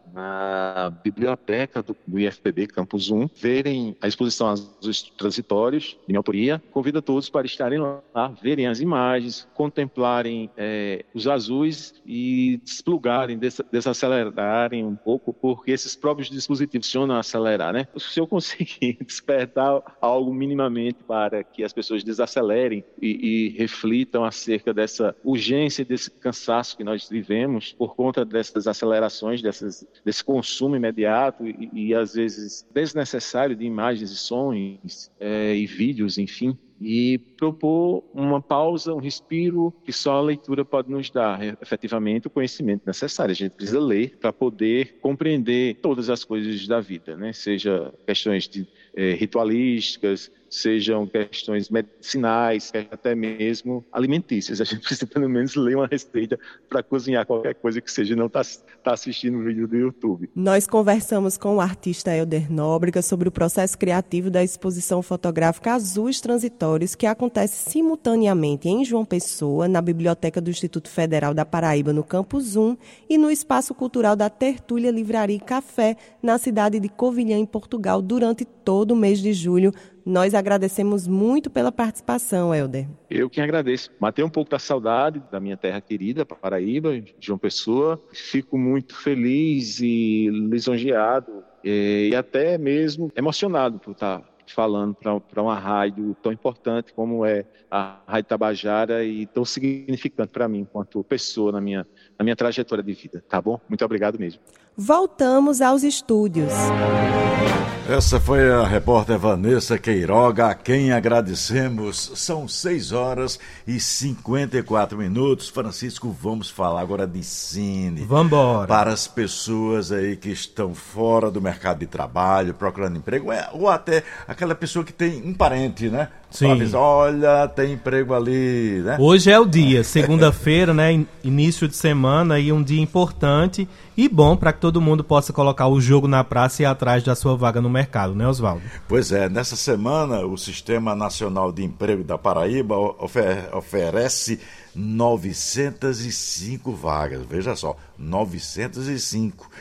na biblioteca do, do I F P B, Campus um, verem a exposição Azuis Transitórios, de minha autoria. Convido a todos para estarem lá, verem as imagens, contemplarem é, os azuis e desplugarem, des, desacelerarem um pouco, porque esses próprios dispositivos funcionam a acelerar, né? Se eu conseguir despertar algo minimamente para que as pessoas desacelerem e, e reflitam acerca dessa urgência, desse cansaço que nós vivemos por conta dessas acelerações, dessas desse consumo imediato e, e às vezes desnecessário de imagens e sons é, e vídeos, enfim, e propor uma pausa, um respiro que só a leitura pode nos dar efetivamente o conhecimento necessário. A gente precisa ler para poder compreender todas as coisas da vida, né? Seja questões de, é, ritualísticas, sejam questões medicinais, até mesmo alimentícias. A gente precisa pelo menos ler uma receita para cozinhar qualquer coisa que seja, não está tá assistindo o vídeo do YouTube. Nós conversamos com o artista Helder Nóbrega sobre o processo criativo da exposição fotográfica Azuis Transitórios, que acontece simultaneamente em João Pessoa, na Biblioteca do Instituto Federal da Paraíba, no Campus um, e no Espaço Cultural da Tertúlia Livraria e Café, na cidade de Covilhã, em Portugal, durante todo o mês de julho. Nós agradecemos muito pela participação, Helder. Eu que agradeço. Matei um pouco da saudade da minha terra querida, Paraíba, João Pessoa. Fico muito feliz e lisonjeado e até mesmo emocionado por estar falando para uma rádio tão importante como é a Rádio Tabajara e tão significante para mim enquanto pessoa na minha, na minha trajetória de vida. Tá bom? Muito obrigado mesmo. Voltamos aos estúdios. Essa foi a repórter Vanessa Queiroga, a quem agradecemos. São seis horas e cinquenta e quatro minutos. Francisco, vamos falar agora de cine. Vambora. Para as pessoas aí que estão fora do mercado de trabalho, procurando emprego, ou até aquela pessoa que tem um parente, né? Sim. Diz, olha, tem emprego ali, né? Hoje é o dia, segunda-feira, né? Início de semana, e um dia importante e bom para que todo mundo possa colocar o jogo na praça e ir atrás da sua vaga no mercado, né, Oswaldo? Pois é, nessa semana o Sistema Nacional de Emprego da Paraíba ofer- oferece novecentas e cinco vagas, veja só, novecentas e cinco.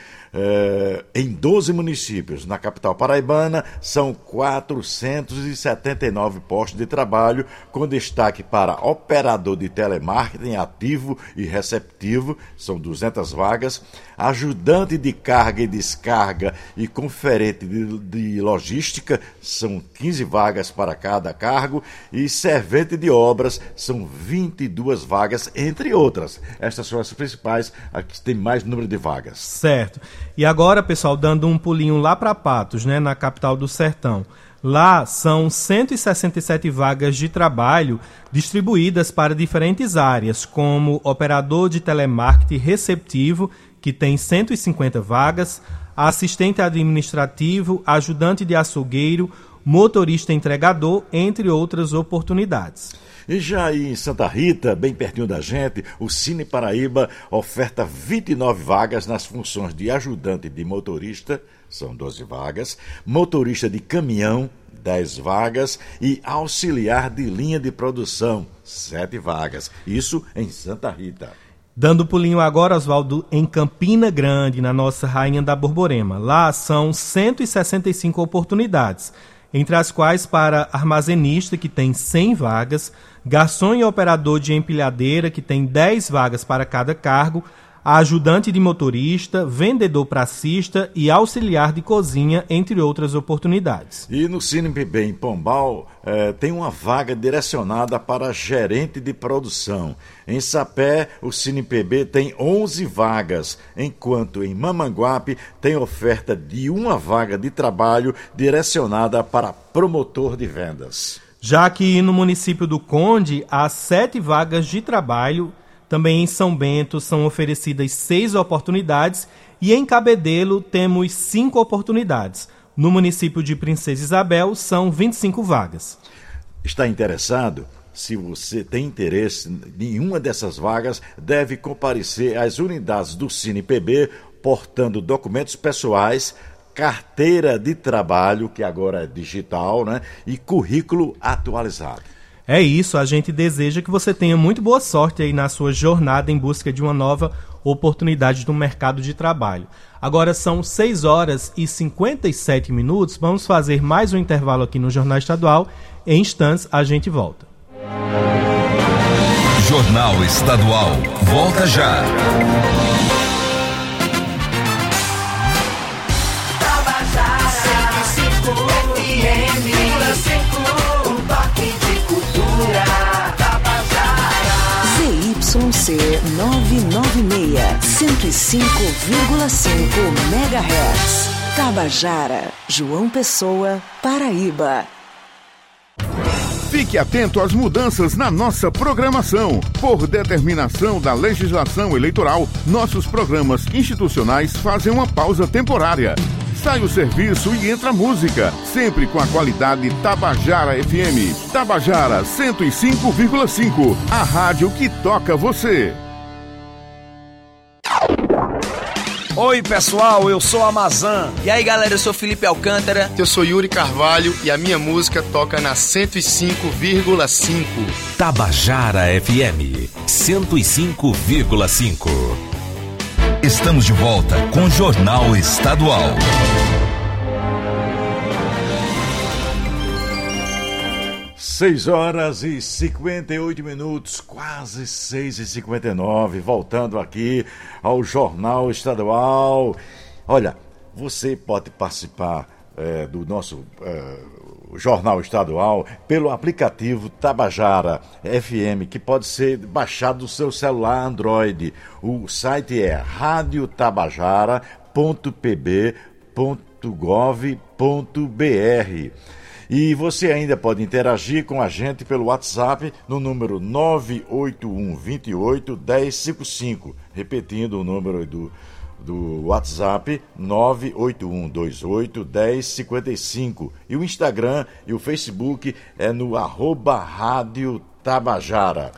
É, em doze municípios. Na capital paraibana, são quatrocentos e setenta e nove postos de trabalho, com destaque para operador de telemarketing ativo e receptivo, são duzentas vagas, ajudante de carga e descarga e conferente de, de logística, são quinze vagas para cada cargo, e servente de obras, são vinte e duas vagas, entre outras. Estas são as principais, as que tem mais número de vagas. Certo. E agora, pessoal, dando um pulinho lá para Patos, né, na capital do Sertão. Lá são cento e sessenta e sete vagas de trabalho distribuídas para diferentes áreas, como operador de telemarketing receptivo, que tem cento e cinquenta vagas, assistente administrativo, ajudante de açougueiro, motorista entregador, entre outras oportunidades. E já aí em Santa Rita, bem pertinho da gente, o Cine Paraíba oferta vinte e nove vagas nas funções de ajudante de motorista, são doze vagas, motorista de caminhão, dez vagas, e auxiliar de linha de produção, sete vagas. Isso em Santa Rita. Dando pulinho agora, Oswaldo, em Campina Grande, na nossa Rainha da Borborema. Lá são cento e sessenta e cinco oportunidades, entre as quais para armazenista, que tem cem vagas, garçom e operador de empilhadeira, que tem dez vagas para cada cargo, ajudante de motorista, vendedor pracista e auxiliar de cozinha, entre outras oportunidades. E no Cine P B em Pombal eh, tem uma vaga direcionada para gerente de produção. Em Sapé, o Cine P B tem onze vagas, enquanto em Mamanguape tem oferta de uma vaga de trabalho direcionada para promotor de vendas. Já que no município do Conde há sete vagas de trabalho. Também em São Bento são oferecidas seis oportunidades e em Cabedelo temos cinco oportunidades. No município de Princesa Isabel são vinte e cinco vagas. Está interessado? Se você tem interesse em uma dessas vagas, deve comparecer às unidades do Cine P B portando documentos pessoais, carteira de trabalho, que agora é digital, né, e currículo atualizado. É isso, a gente deseja que você tenha muito boa sorte aí na sua jornada em busca de uma nova oportunidade no mercado de trabalho. Agora são seis horas e cinquenta e sete minutos, vamos fazer mais um intervalo aqui no Jornal Estadual. Em instantes a gente volta. Jornal Estadual, volta já. Z Y C novecentos e noventa e seis, cento e cinco vírgula cinco megahertz. Tabajara, João Pessoa, Paraíba. Fique atento às mudanças na nossa programação. Por determinação da legislação eleitoral, nossos programas institucionais fazem uma pausa temporária. sai o serviço e entra a música, sempre com a qualidade Tabajara F M. Tabajara cento e cinco vírgula cinco, a rádio que toca você. Oi pessoal, eu sou a Amazã. E aí galera, eu sou Felipe Alcântara. Eu sou Yuri Carvalho e a minha música toca na cento e cinco vírgula cinco. Tabajara F M cento e cinco vírgula cinco. Estamos de volta com o Jornal Estadual. seis horas e cinquenta e oito minutos, quase seis e cinquenta e nove, voltando aqui ao Jornal Estadual. Olha, você pode participar é, do nosso é, Jornal Estadual pelo aplicativo Tabajara F M, que pode ser baixado do seu celular Android. O site é rádio tabajara ponto p b ponto gov ponto b r. E você ainda pode interagir com a gente pelo WhatsApp no número nove oito um, dois oito, um zero cinco cinco. Repetindo o número do, do WhatsApp, nove oito um, dois oito, um zero cinco cinco. E o Instagram e o Facebook é no arroba Rádio Tabajara.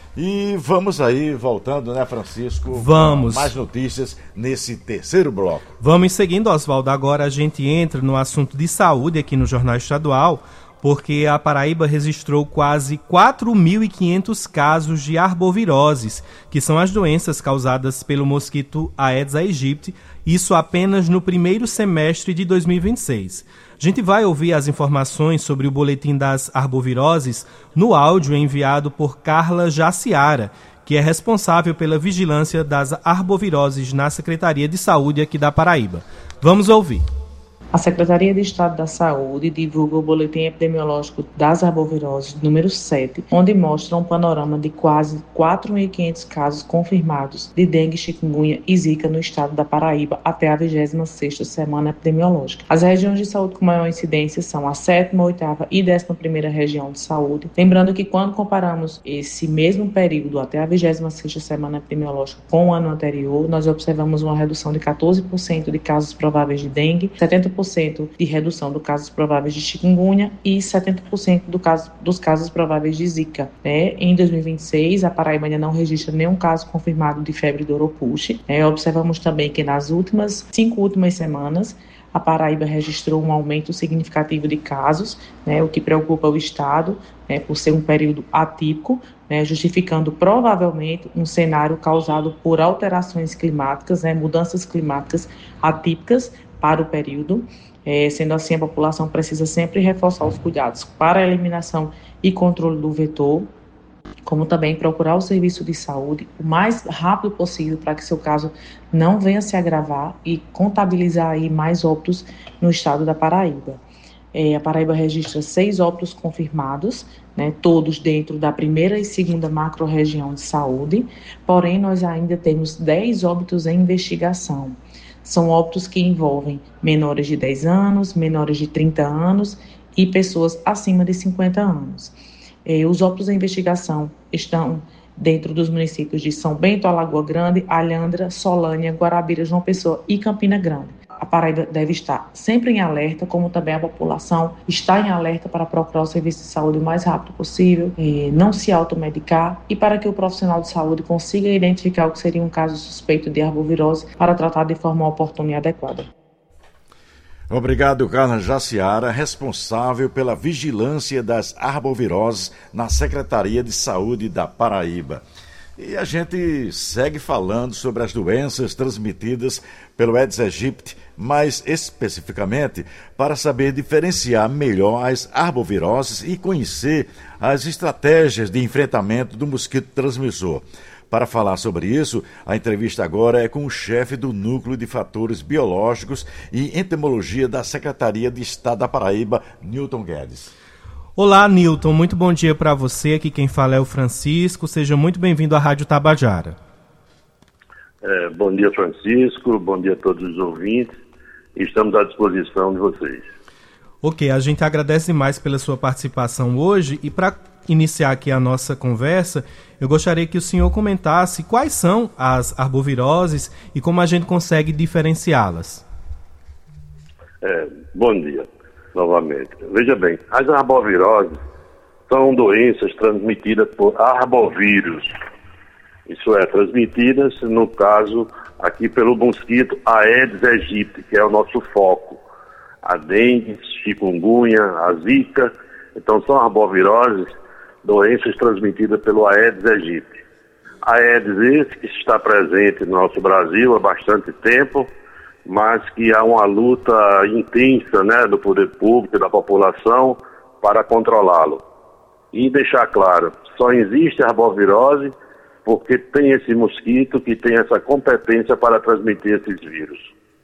E vamos aí, voltando, né, Francisco? Vamos. Mais notícias nesse terceiro bloco. Vamos seguindo, Oswaldo. Agora a gente entra no assunto de saúde aqui no Jornal Estadual, porque a Paraíba registrou quase quatro mil e quinhentos casos de arboviroses, que são as doenças causadas pelo mosquito Aedes aegypti, isso apenas no primeiro semestre de dois mil e vinte e seis. A gente vai ouvir as informações sobre o boletim das arboviroses no áudio enviado por Carla Jaciara, que é responsável pela vigilância das arboviroses na Secretaria de Saúde aqui da Paraíba. Vamos ouvir. A Secretaria de Estado da Saúde divulga o Boletim Epidemiológico das Arboviroses número sete, onde mostra um panorama de quase quatro mil e quinhentos casos confirmados de dengue, chikungunya e zika no estado da Paraíba até a vigésima sexta semana epidemiológica. As regiões de saúde com maior incidência são a sétima, oitava e décima primeira região de saúde. Lembrando que quando comparamos esse mesmo período até a vigésima sexta semana epidemiológica com o ano anterior, nós observamos uma redução de quatorze por cento de casos prováveis de dengue, setenta por cento de redução dos casos prováveis de chikungunya e setenta por cento do caso, dos casos prováveis de zika. Né? Em dois mil e vinte e seis, a Paraíba ainda não registra nenhum caso confirmado de febre do Oropouche. Né? Observamos também que nas últimas cinco últimas semanas, a Paraíba registrou um aumento significativo de casos, né, o que preocupa o Estado, né, por ser um período atípico, né, justificando provavelmente um cenário causado por alterações climáticas, né, mudanças climáticas atípicas para o período. É, sendo assim, a população precisa sempre reforçar os cuidados para a eliminação e controle do vetor, como também procurar o serviço de saúde o mais rápido possível para que seu caso não venha se agravar e contabilizar aí mais óbitos no estado da Paraíba. É, a Paraíba registra seis óbitos confirmados, né, todos dentro da primeira e segunda macro-região de saúde, porém nós ainda temos dez óbitos em investigação. São óbitos que envolvem menores de dez anos, menores de trinta anos e pessoas acima de cinquenta anos. Eh, os óbitos em investigação estão dentro dos municípios de São Bento, Alagoa Grande, Alhandra, Solânia, Guarabira, João Pessoa e Campina Grande. A Paraíba deve estar sempre em alerta, como também a população está em alerta para procurar o serviço de saúde o mais rápido possível, eh, não se automedicar e para que o profissional de saúde consiga identificar o que seria um caso suspeito de arbovirose para tratar de forma oportuna e adequada. Obrigado, Carla Jaciara, responsável pela vigilância das arboviroses na Secretaria de Saúde da Paraíba. E a gente segue falando sobre as doenças transmitidas pelo Aedes aegypti, mais especificamente para saber diferenciar melhor as arboviroses e conhecer as estratégias de enfrentamento do mosquito transmissor. Para falar sobre isso, a entrevista agora é com o chefe do Núcleo de Fatores Biológicos e Entomologia da Secretaria de Estado da Paraíba, Newton Guedes. Olá, Newton, muito bom dia para você. Aqui quem fala é o Francisco. Seja muito bem-vindo à Rádio Tabajara. É, bom dia, Francisco. Bom dia a todos os ouvintes. Estamos à disposição de vocês. Ok, a gente agradece demais pela sua participação hoje. E para iniciar aqui a nossa conversa, eu gostaria que o senhor comentasse quais são as arboviroses e como a gente consegue diferenciá-las. É, bom dia, novamente. Veja bem, as arboviroses são doenças transmitidas por arbovírus. Isso é, transmitidas, no caso, aqui pelo mosquito Aedes aegypti, que é o nosso foco. A dengue, chikungunya, a zika. Então, são arboviroses, doenças transmitidas pelo Aedes aegypti. Aedes esse que está presente no nosso Brasil há bastante tempo, mas que há uma luta intensa, né, do poder público e da população para controlá-lo. E deixar claro, só existe arbovirose porque tem esse mosquito que tem essa competência para transmitir esses vírus.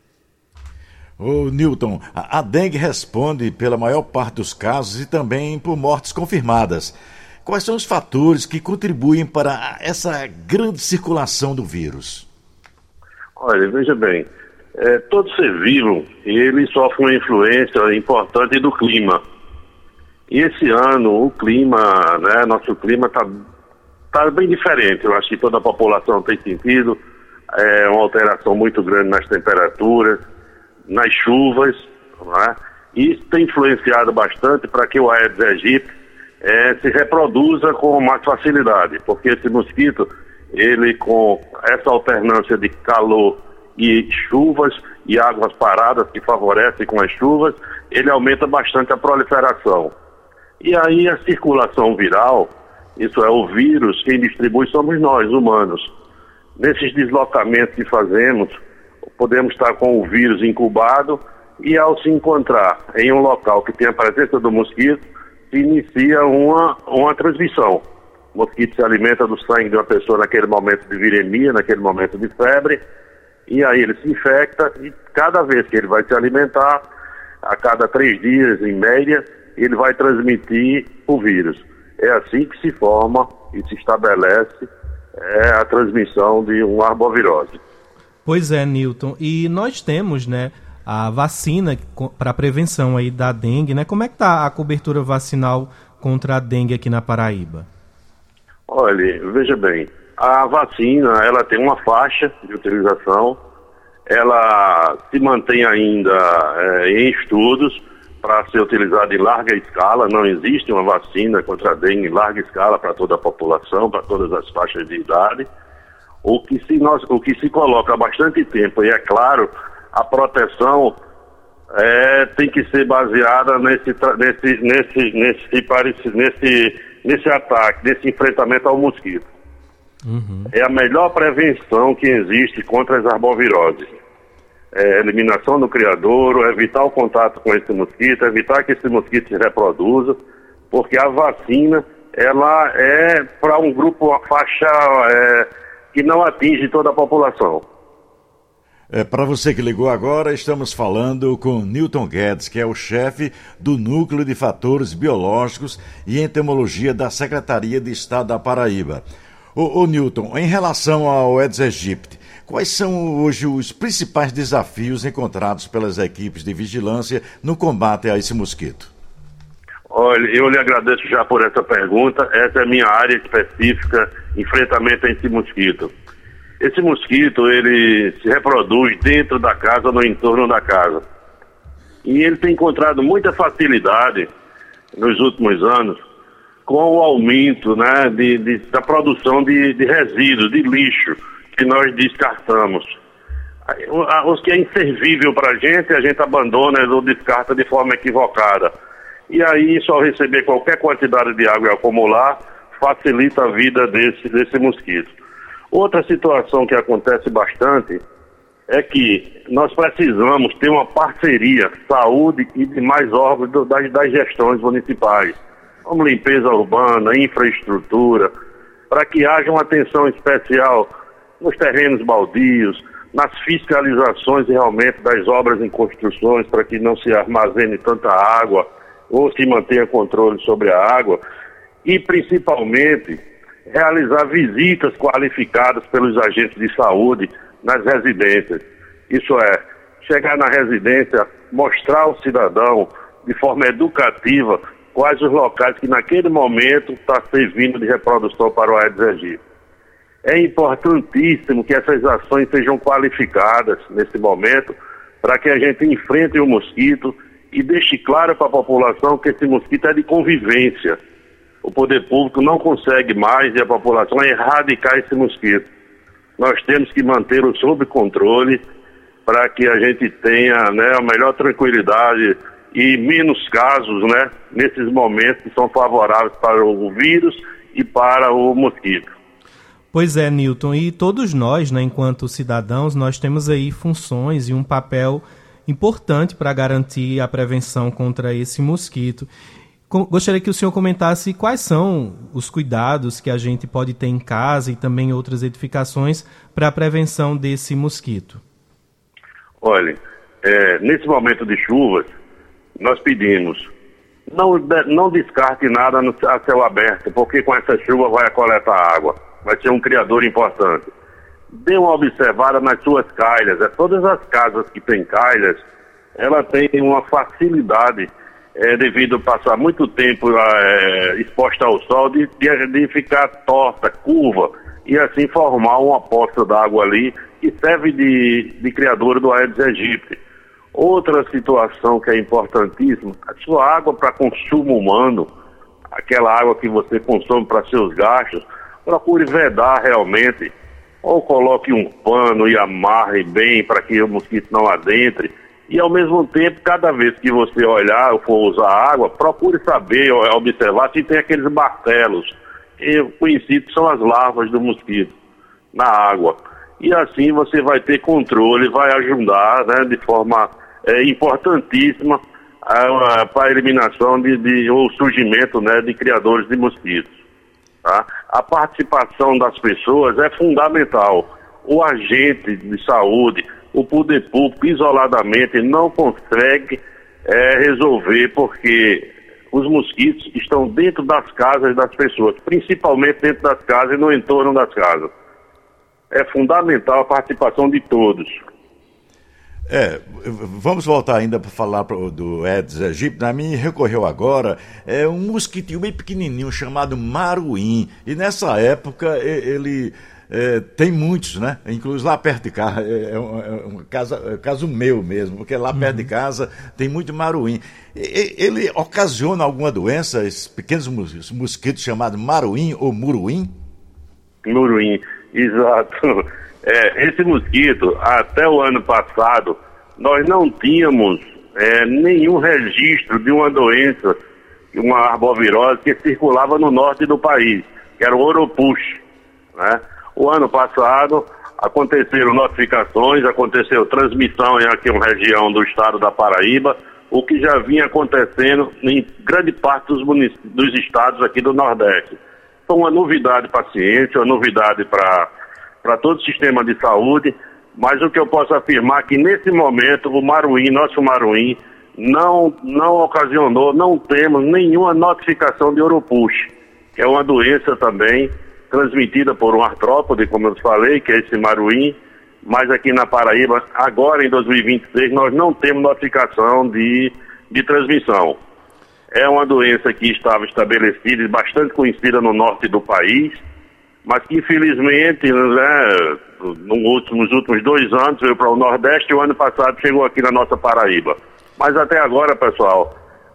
Ô Newton, a, a dengue responde pela maior parte dos casos e também por mortes confirmadas. Quais são os fatores que contribuem para essa grande circulação do vírus? Olha, veja bem, é, todo ser vivo, ele sofre uma influência importante do clima. E esse ano, o clima, né, nosso clima está tá bem diferente. Eu acho que toda a população tem sentido é, uma alteração muito grande nas temperaturas, nas chuvas, né? E isso tem influenciado bastante para que o Aedes aegypti é, se reproduza com mais facilidade, porque esse mosquito, ele com essa alternância de calor e chuvas e águas paradas que favorecem com as chuvas, ele aumenta bastante a proliferação. E aí a circulação viral, isso é o vírus, quem distribui somos nós, humanos. Nesses deslocamentos que fazemos, podemos estar com o vírus incubado e ao se encontrar em um local que tem a presença do mosquito, se inicia uma, uma transmissão. O mosquito se alimenta do sangue de uma pessoa naquele momento de viremia, naquele momento de febre, e aí ele se infecta e cada vez que ele vai se alimentar, a cada três dias em média, ele vai transmitir o vírus. É assim que se forma e se estabelece é, a transmissão de uma arbovirose. Pois é, Newton. E nós temos, né, a vacina para a prevenção aí da dengue, né? Como é que está a cobertura vacinal contra a dengue aqui na Paraíba? Olha, veja bem, a vacina, ela tem uma faixa de utilização, ela se mantém ainda é, em estudos para ser utilizada em larga escala. Não existe uma vacina contra a dengue em larga escala para toda a população, para todas as faixas de idade. O que se, nós, o que se coloca há bastante tempo, e é claro, a proteção é, tem que ser baseada nesse, nesse, nesse, nesse, nesse, nesse ataque, nesse enfrentamento ao mosquito. Uhum. É a melhor prevenção que existe contra as arboviroses. É, eliminação do criadouro, evitar o contato com esse mosquito, evitar que esse mosquito se reproduza, porque a vacina, ela é para um grupo, uma faixa é, que não atinge toda a população. É, para você que ligou agora, estamos falando com Newton Guedes, que é o chefe do Núcleo de Fatores Biológicos e Entomologia da Secretaria de Estado da Paraíba. Ô, ô Newton, em relação ao Aedes aegypti, quais são hoje os principais desafios encontrados pelas equipes de vigilância no combate a esse mosquito? Olha, eu lhe agradeço já por essa pergunta. Essa é a minha área específica, enfrentamento a esse mosquito. Esse mosquito, ele se reproduz dentro da casa, no entorno da casa. E ele tem encontrado muita facilidade nos últimos anos com o aumento, né, de, de, da produção de, de resíduos, de lixo, que nós descartamos. Os que é inservível para a gente, a gente abandona ou descarta de forma equivocada. E aí, só receber qualquer quantidade de água e acumular, facilita a vida desse, desse mosquito. Outra situação que acontece bastante é que nós precisamos ter uma parceria, saúde e demais órgãos do, das, das gestões municipais, como limpeza urbana, infraestrutura, para que haja uma atenção especial nos terrenos baldios, nas fiscalizações realmente das obras em construções, para que não se armazene tanta água ou se mantenha controle sobre a água, e principalmente realizar visitas qualificadas pelos agentes de saúde nas residências. Isso é, chegar na residência, mostrar ao cidadão de forma educativa quais os locais que naquele momento está servindo de reprodução para o Aedes aegypti. É importantíssimo que essas ações sejam qualificadas nesse momento para que a gente enfrente o mosquito e deixe claro para a população que esse mosquito é de convivência. O poder público não consegue mais, e a população, erradicar esse mosquito. Nós temos que mantê-lo sob controle para que a gente tenha, né, a melhor tranquilidade e menos casos, né, nesses momentos que são favoráveis para o vírus e para o mosquito. Pois é, Newton, e todos nós, né, enquanto cidadãos, nós temos aí funções e um papel importante para garantir a prevenção contra esse mosquito. Gostaria que o senhor comentasse quais são os cuidados que a gente pode ter em casa e também em outras edificações para a prevenção desse mosquito. Olha, é, nesse momento de chuvas, nós pedimos, não, não descarte nada no, a céu aberto, porque com essa chuva vai coletar água, vai ser um criador importante. Dê uma observada nas suas calhas. É, todas as casas que têm calhas, ela tem uma facilidade, é, devido a passar muito tempo é, exposta ao sol, de, de, de ficar torta, curva, e assim formar uma poça d'água ali, que serve de, de criador do Aedes aegypti. Outra situação que é importantíssima, a sua água para consumo humano, aquela água que você consome para seus gastos, procure vedar realmente, ou coloque um pano e amarre bem para que o mosquito não adentre, e ao mesmo tempo, cada vez que você olhar ou for usar água, procure saber, observar se tem aqueles bacelos, que conhecidos são as larvas do mosquito, na água. E assim você vai ter controle, vai ajudar, né, de forma é, importantíssima a, a, para a eliminação de, de, ou surgimento, né, de criadores de mosquitos. Tá? A participação das pessoas é fundamental. O agente de saúde, o poder público, isoladamente, não consegue é, resolver, porque os mosquitos estão dentro das casas das pessoas, principalmente dentro das casas e no entorno das casas. É fundamental a participação de todos. É, vamos voltar ainda para falar pro, do Aedes aegypti. A mim recorreu agora é um mosquitinho bem pequenininho chamado maruim. E nessa época ele é, tem muitos, né? Inclusive lá perto de casa, é, é um, é um caso, é um caso meu mesmo, porque lá perto uhum. de casa tem muito maruim. E, ele ocasiona alguma doença, esses pequenos mos, mosquitos chamados maruim ou muruim? Muruim, exato. É, esse mosquito, até o ano passado, nós não tínhamos é, nenhum registro de uma doença, uma arbovirose que circulava no norte do país, que era o Oropuche, né? O ano passado aconteceram notificações, aconteceu transmissão em aqui uma região do estado da Paraíba, o que já vinha acontecendo em grande parte dos, munic... dos estados aqui do Nordeste. Foi uma novidade para a ciência, uma novidade para para todo o sistema de saúde, mas o que eu posso afirmar é que nesse momento o maruim, nosso maruim, não, não ocasionou, não temos nenhuma notificação de Oropuche, que é uma doença também transmitida por um artrópode, como eu falei, que é esse maruim, mas aqui na Paraíba, agora em dois mil e vinte e seis, nós não temos notificação de, de transmissão. É uma doença que estava estabelecida e bastante conhecida no norte do país, mas que infelizmente, né, no último, nos últimos dois anos veio para o Nordeste e o ano passado chegou aqui na nossa Paraíba. Mas até agora, pessoal,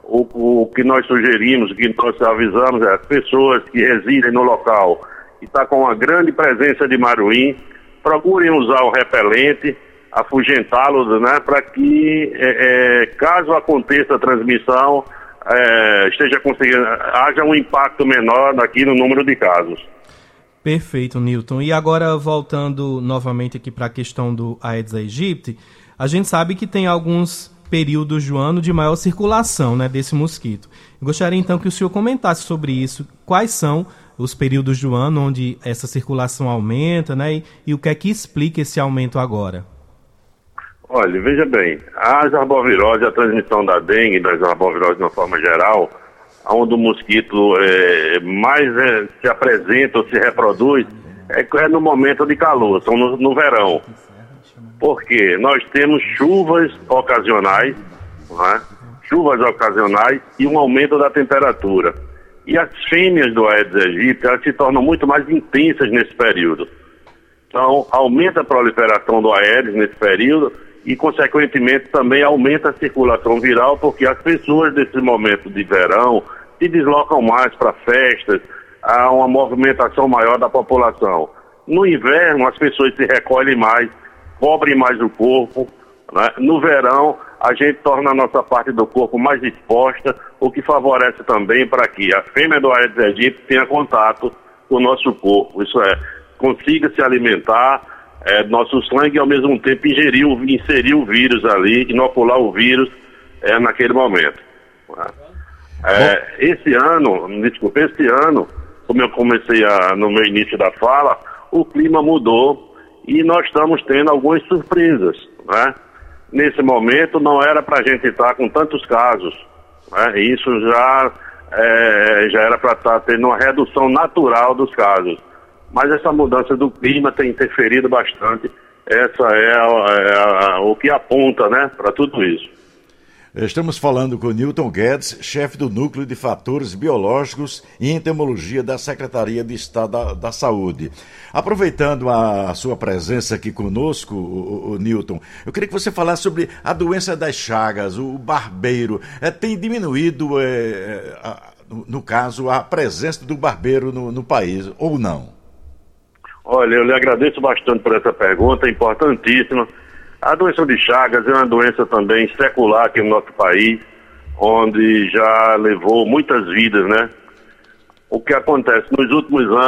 o, o que nós sugerimos, o que nós avisamos é as pessoas que residem no local e está com uma grande presença de maruim, procurem usar o repelente, afugentá-los, né, para que, é, é, caso aconteça a transmissão, é, esteja conseguindo, haja um impacto menor aqui no número de casos. Perfeito, Newton. E agora, voltando novamente aqui para a questão do Aedes aegypti, a gente sabe que tem alguns períodos do ano de maior circulação, né, desse mosquito. Eu gostaria então que o senhor comentasse sobre isso. Quais são os períodos do ano onde essa circulação aumenta, né, e, e o que é que explica esse aumento agora? Olha, veja bem, as arboviroses, a transmissão da dengue e das arboviroses de uma forma geral, onde o mosquito é, mais é, se apresenta ou se reproduz, é, é no momento de calor, são no, no verão. Porque nós temos chuvas ocasionais, né? chuvas ocasionais e um aumento da temperatura. E as fêmeas do Aedes aegypti, elas se tornam muito mais intensas nesse período. Então, aumenta a proliferação do Aedes nesse período e, consequentemente, também aumenta a circulação viral, porque as pessoas nesse momento de verão se deslocam mais para festas, há uma movimentação maior da população. No inverno, as pessoas se recolhem mais, cobrem mais o corpo, né? No verão, a gente torna a nossa parte do corpo mais exposta, o que favorece também para que a fêmea do Aedes aegypti tenha contato com o nosso corpo, isso é, consiga se alimentar, é, nosso sangue e ao mesmo tempo ingerir, inserir o vírus ali, inocular o vírus é, naquele momento. É, esse ano, desculpe, esse ano, como eu comecei a, no meu início da fala, o clima mudou e nós estamos tendo algumas surpresas, né? Nesse momento não era para a gente estar com tantos casos, né? Isso já, é, já era para estar tendo uma redução natural dos casos. Mas essa mudança do clima tem interferido bastante. Essa é, a, é a, o que aponta, né, para tudo isso. Estamos falando com Newton Guedes, chefe do Núcleo de Fatores Biológicos e Entomologia da Secretaria de Estado da, da Saúde. Aproveitando a, a sua presença aqui conosco, o, o Newton, eu queria que você falasse sobre a doença das chagas, o barbeiro. É, tem diminuído, é, a, no, no caso, a presença do barbeiro no, no país, ou não? Olha, eu lhe agradeço bastante por essa pergunta, é importantíssima. A doença de Chagas é uma doença também secular aqui no nosso país, onde já levou muitas vidas, né? O que acontece nos últimos anos,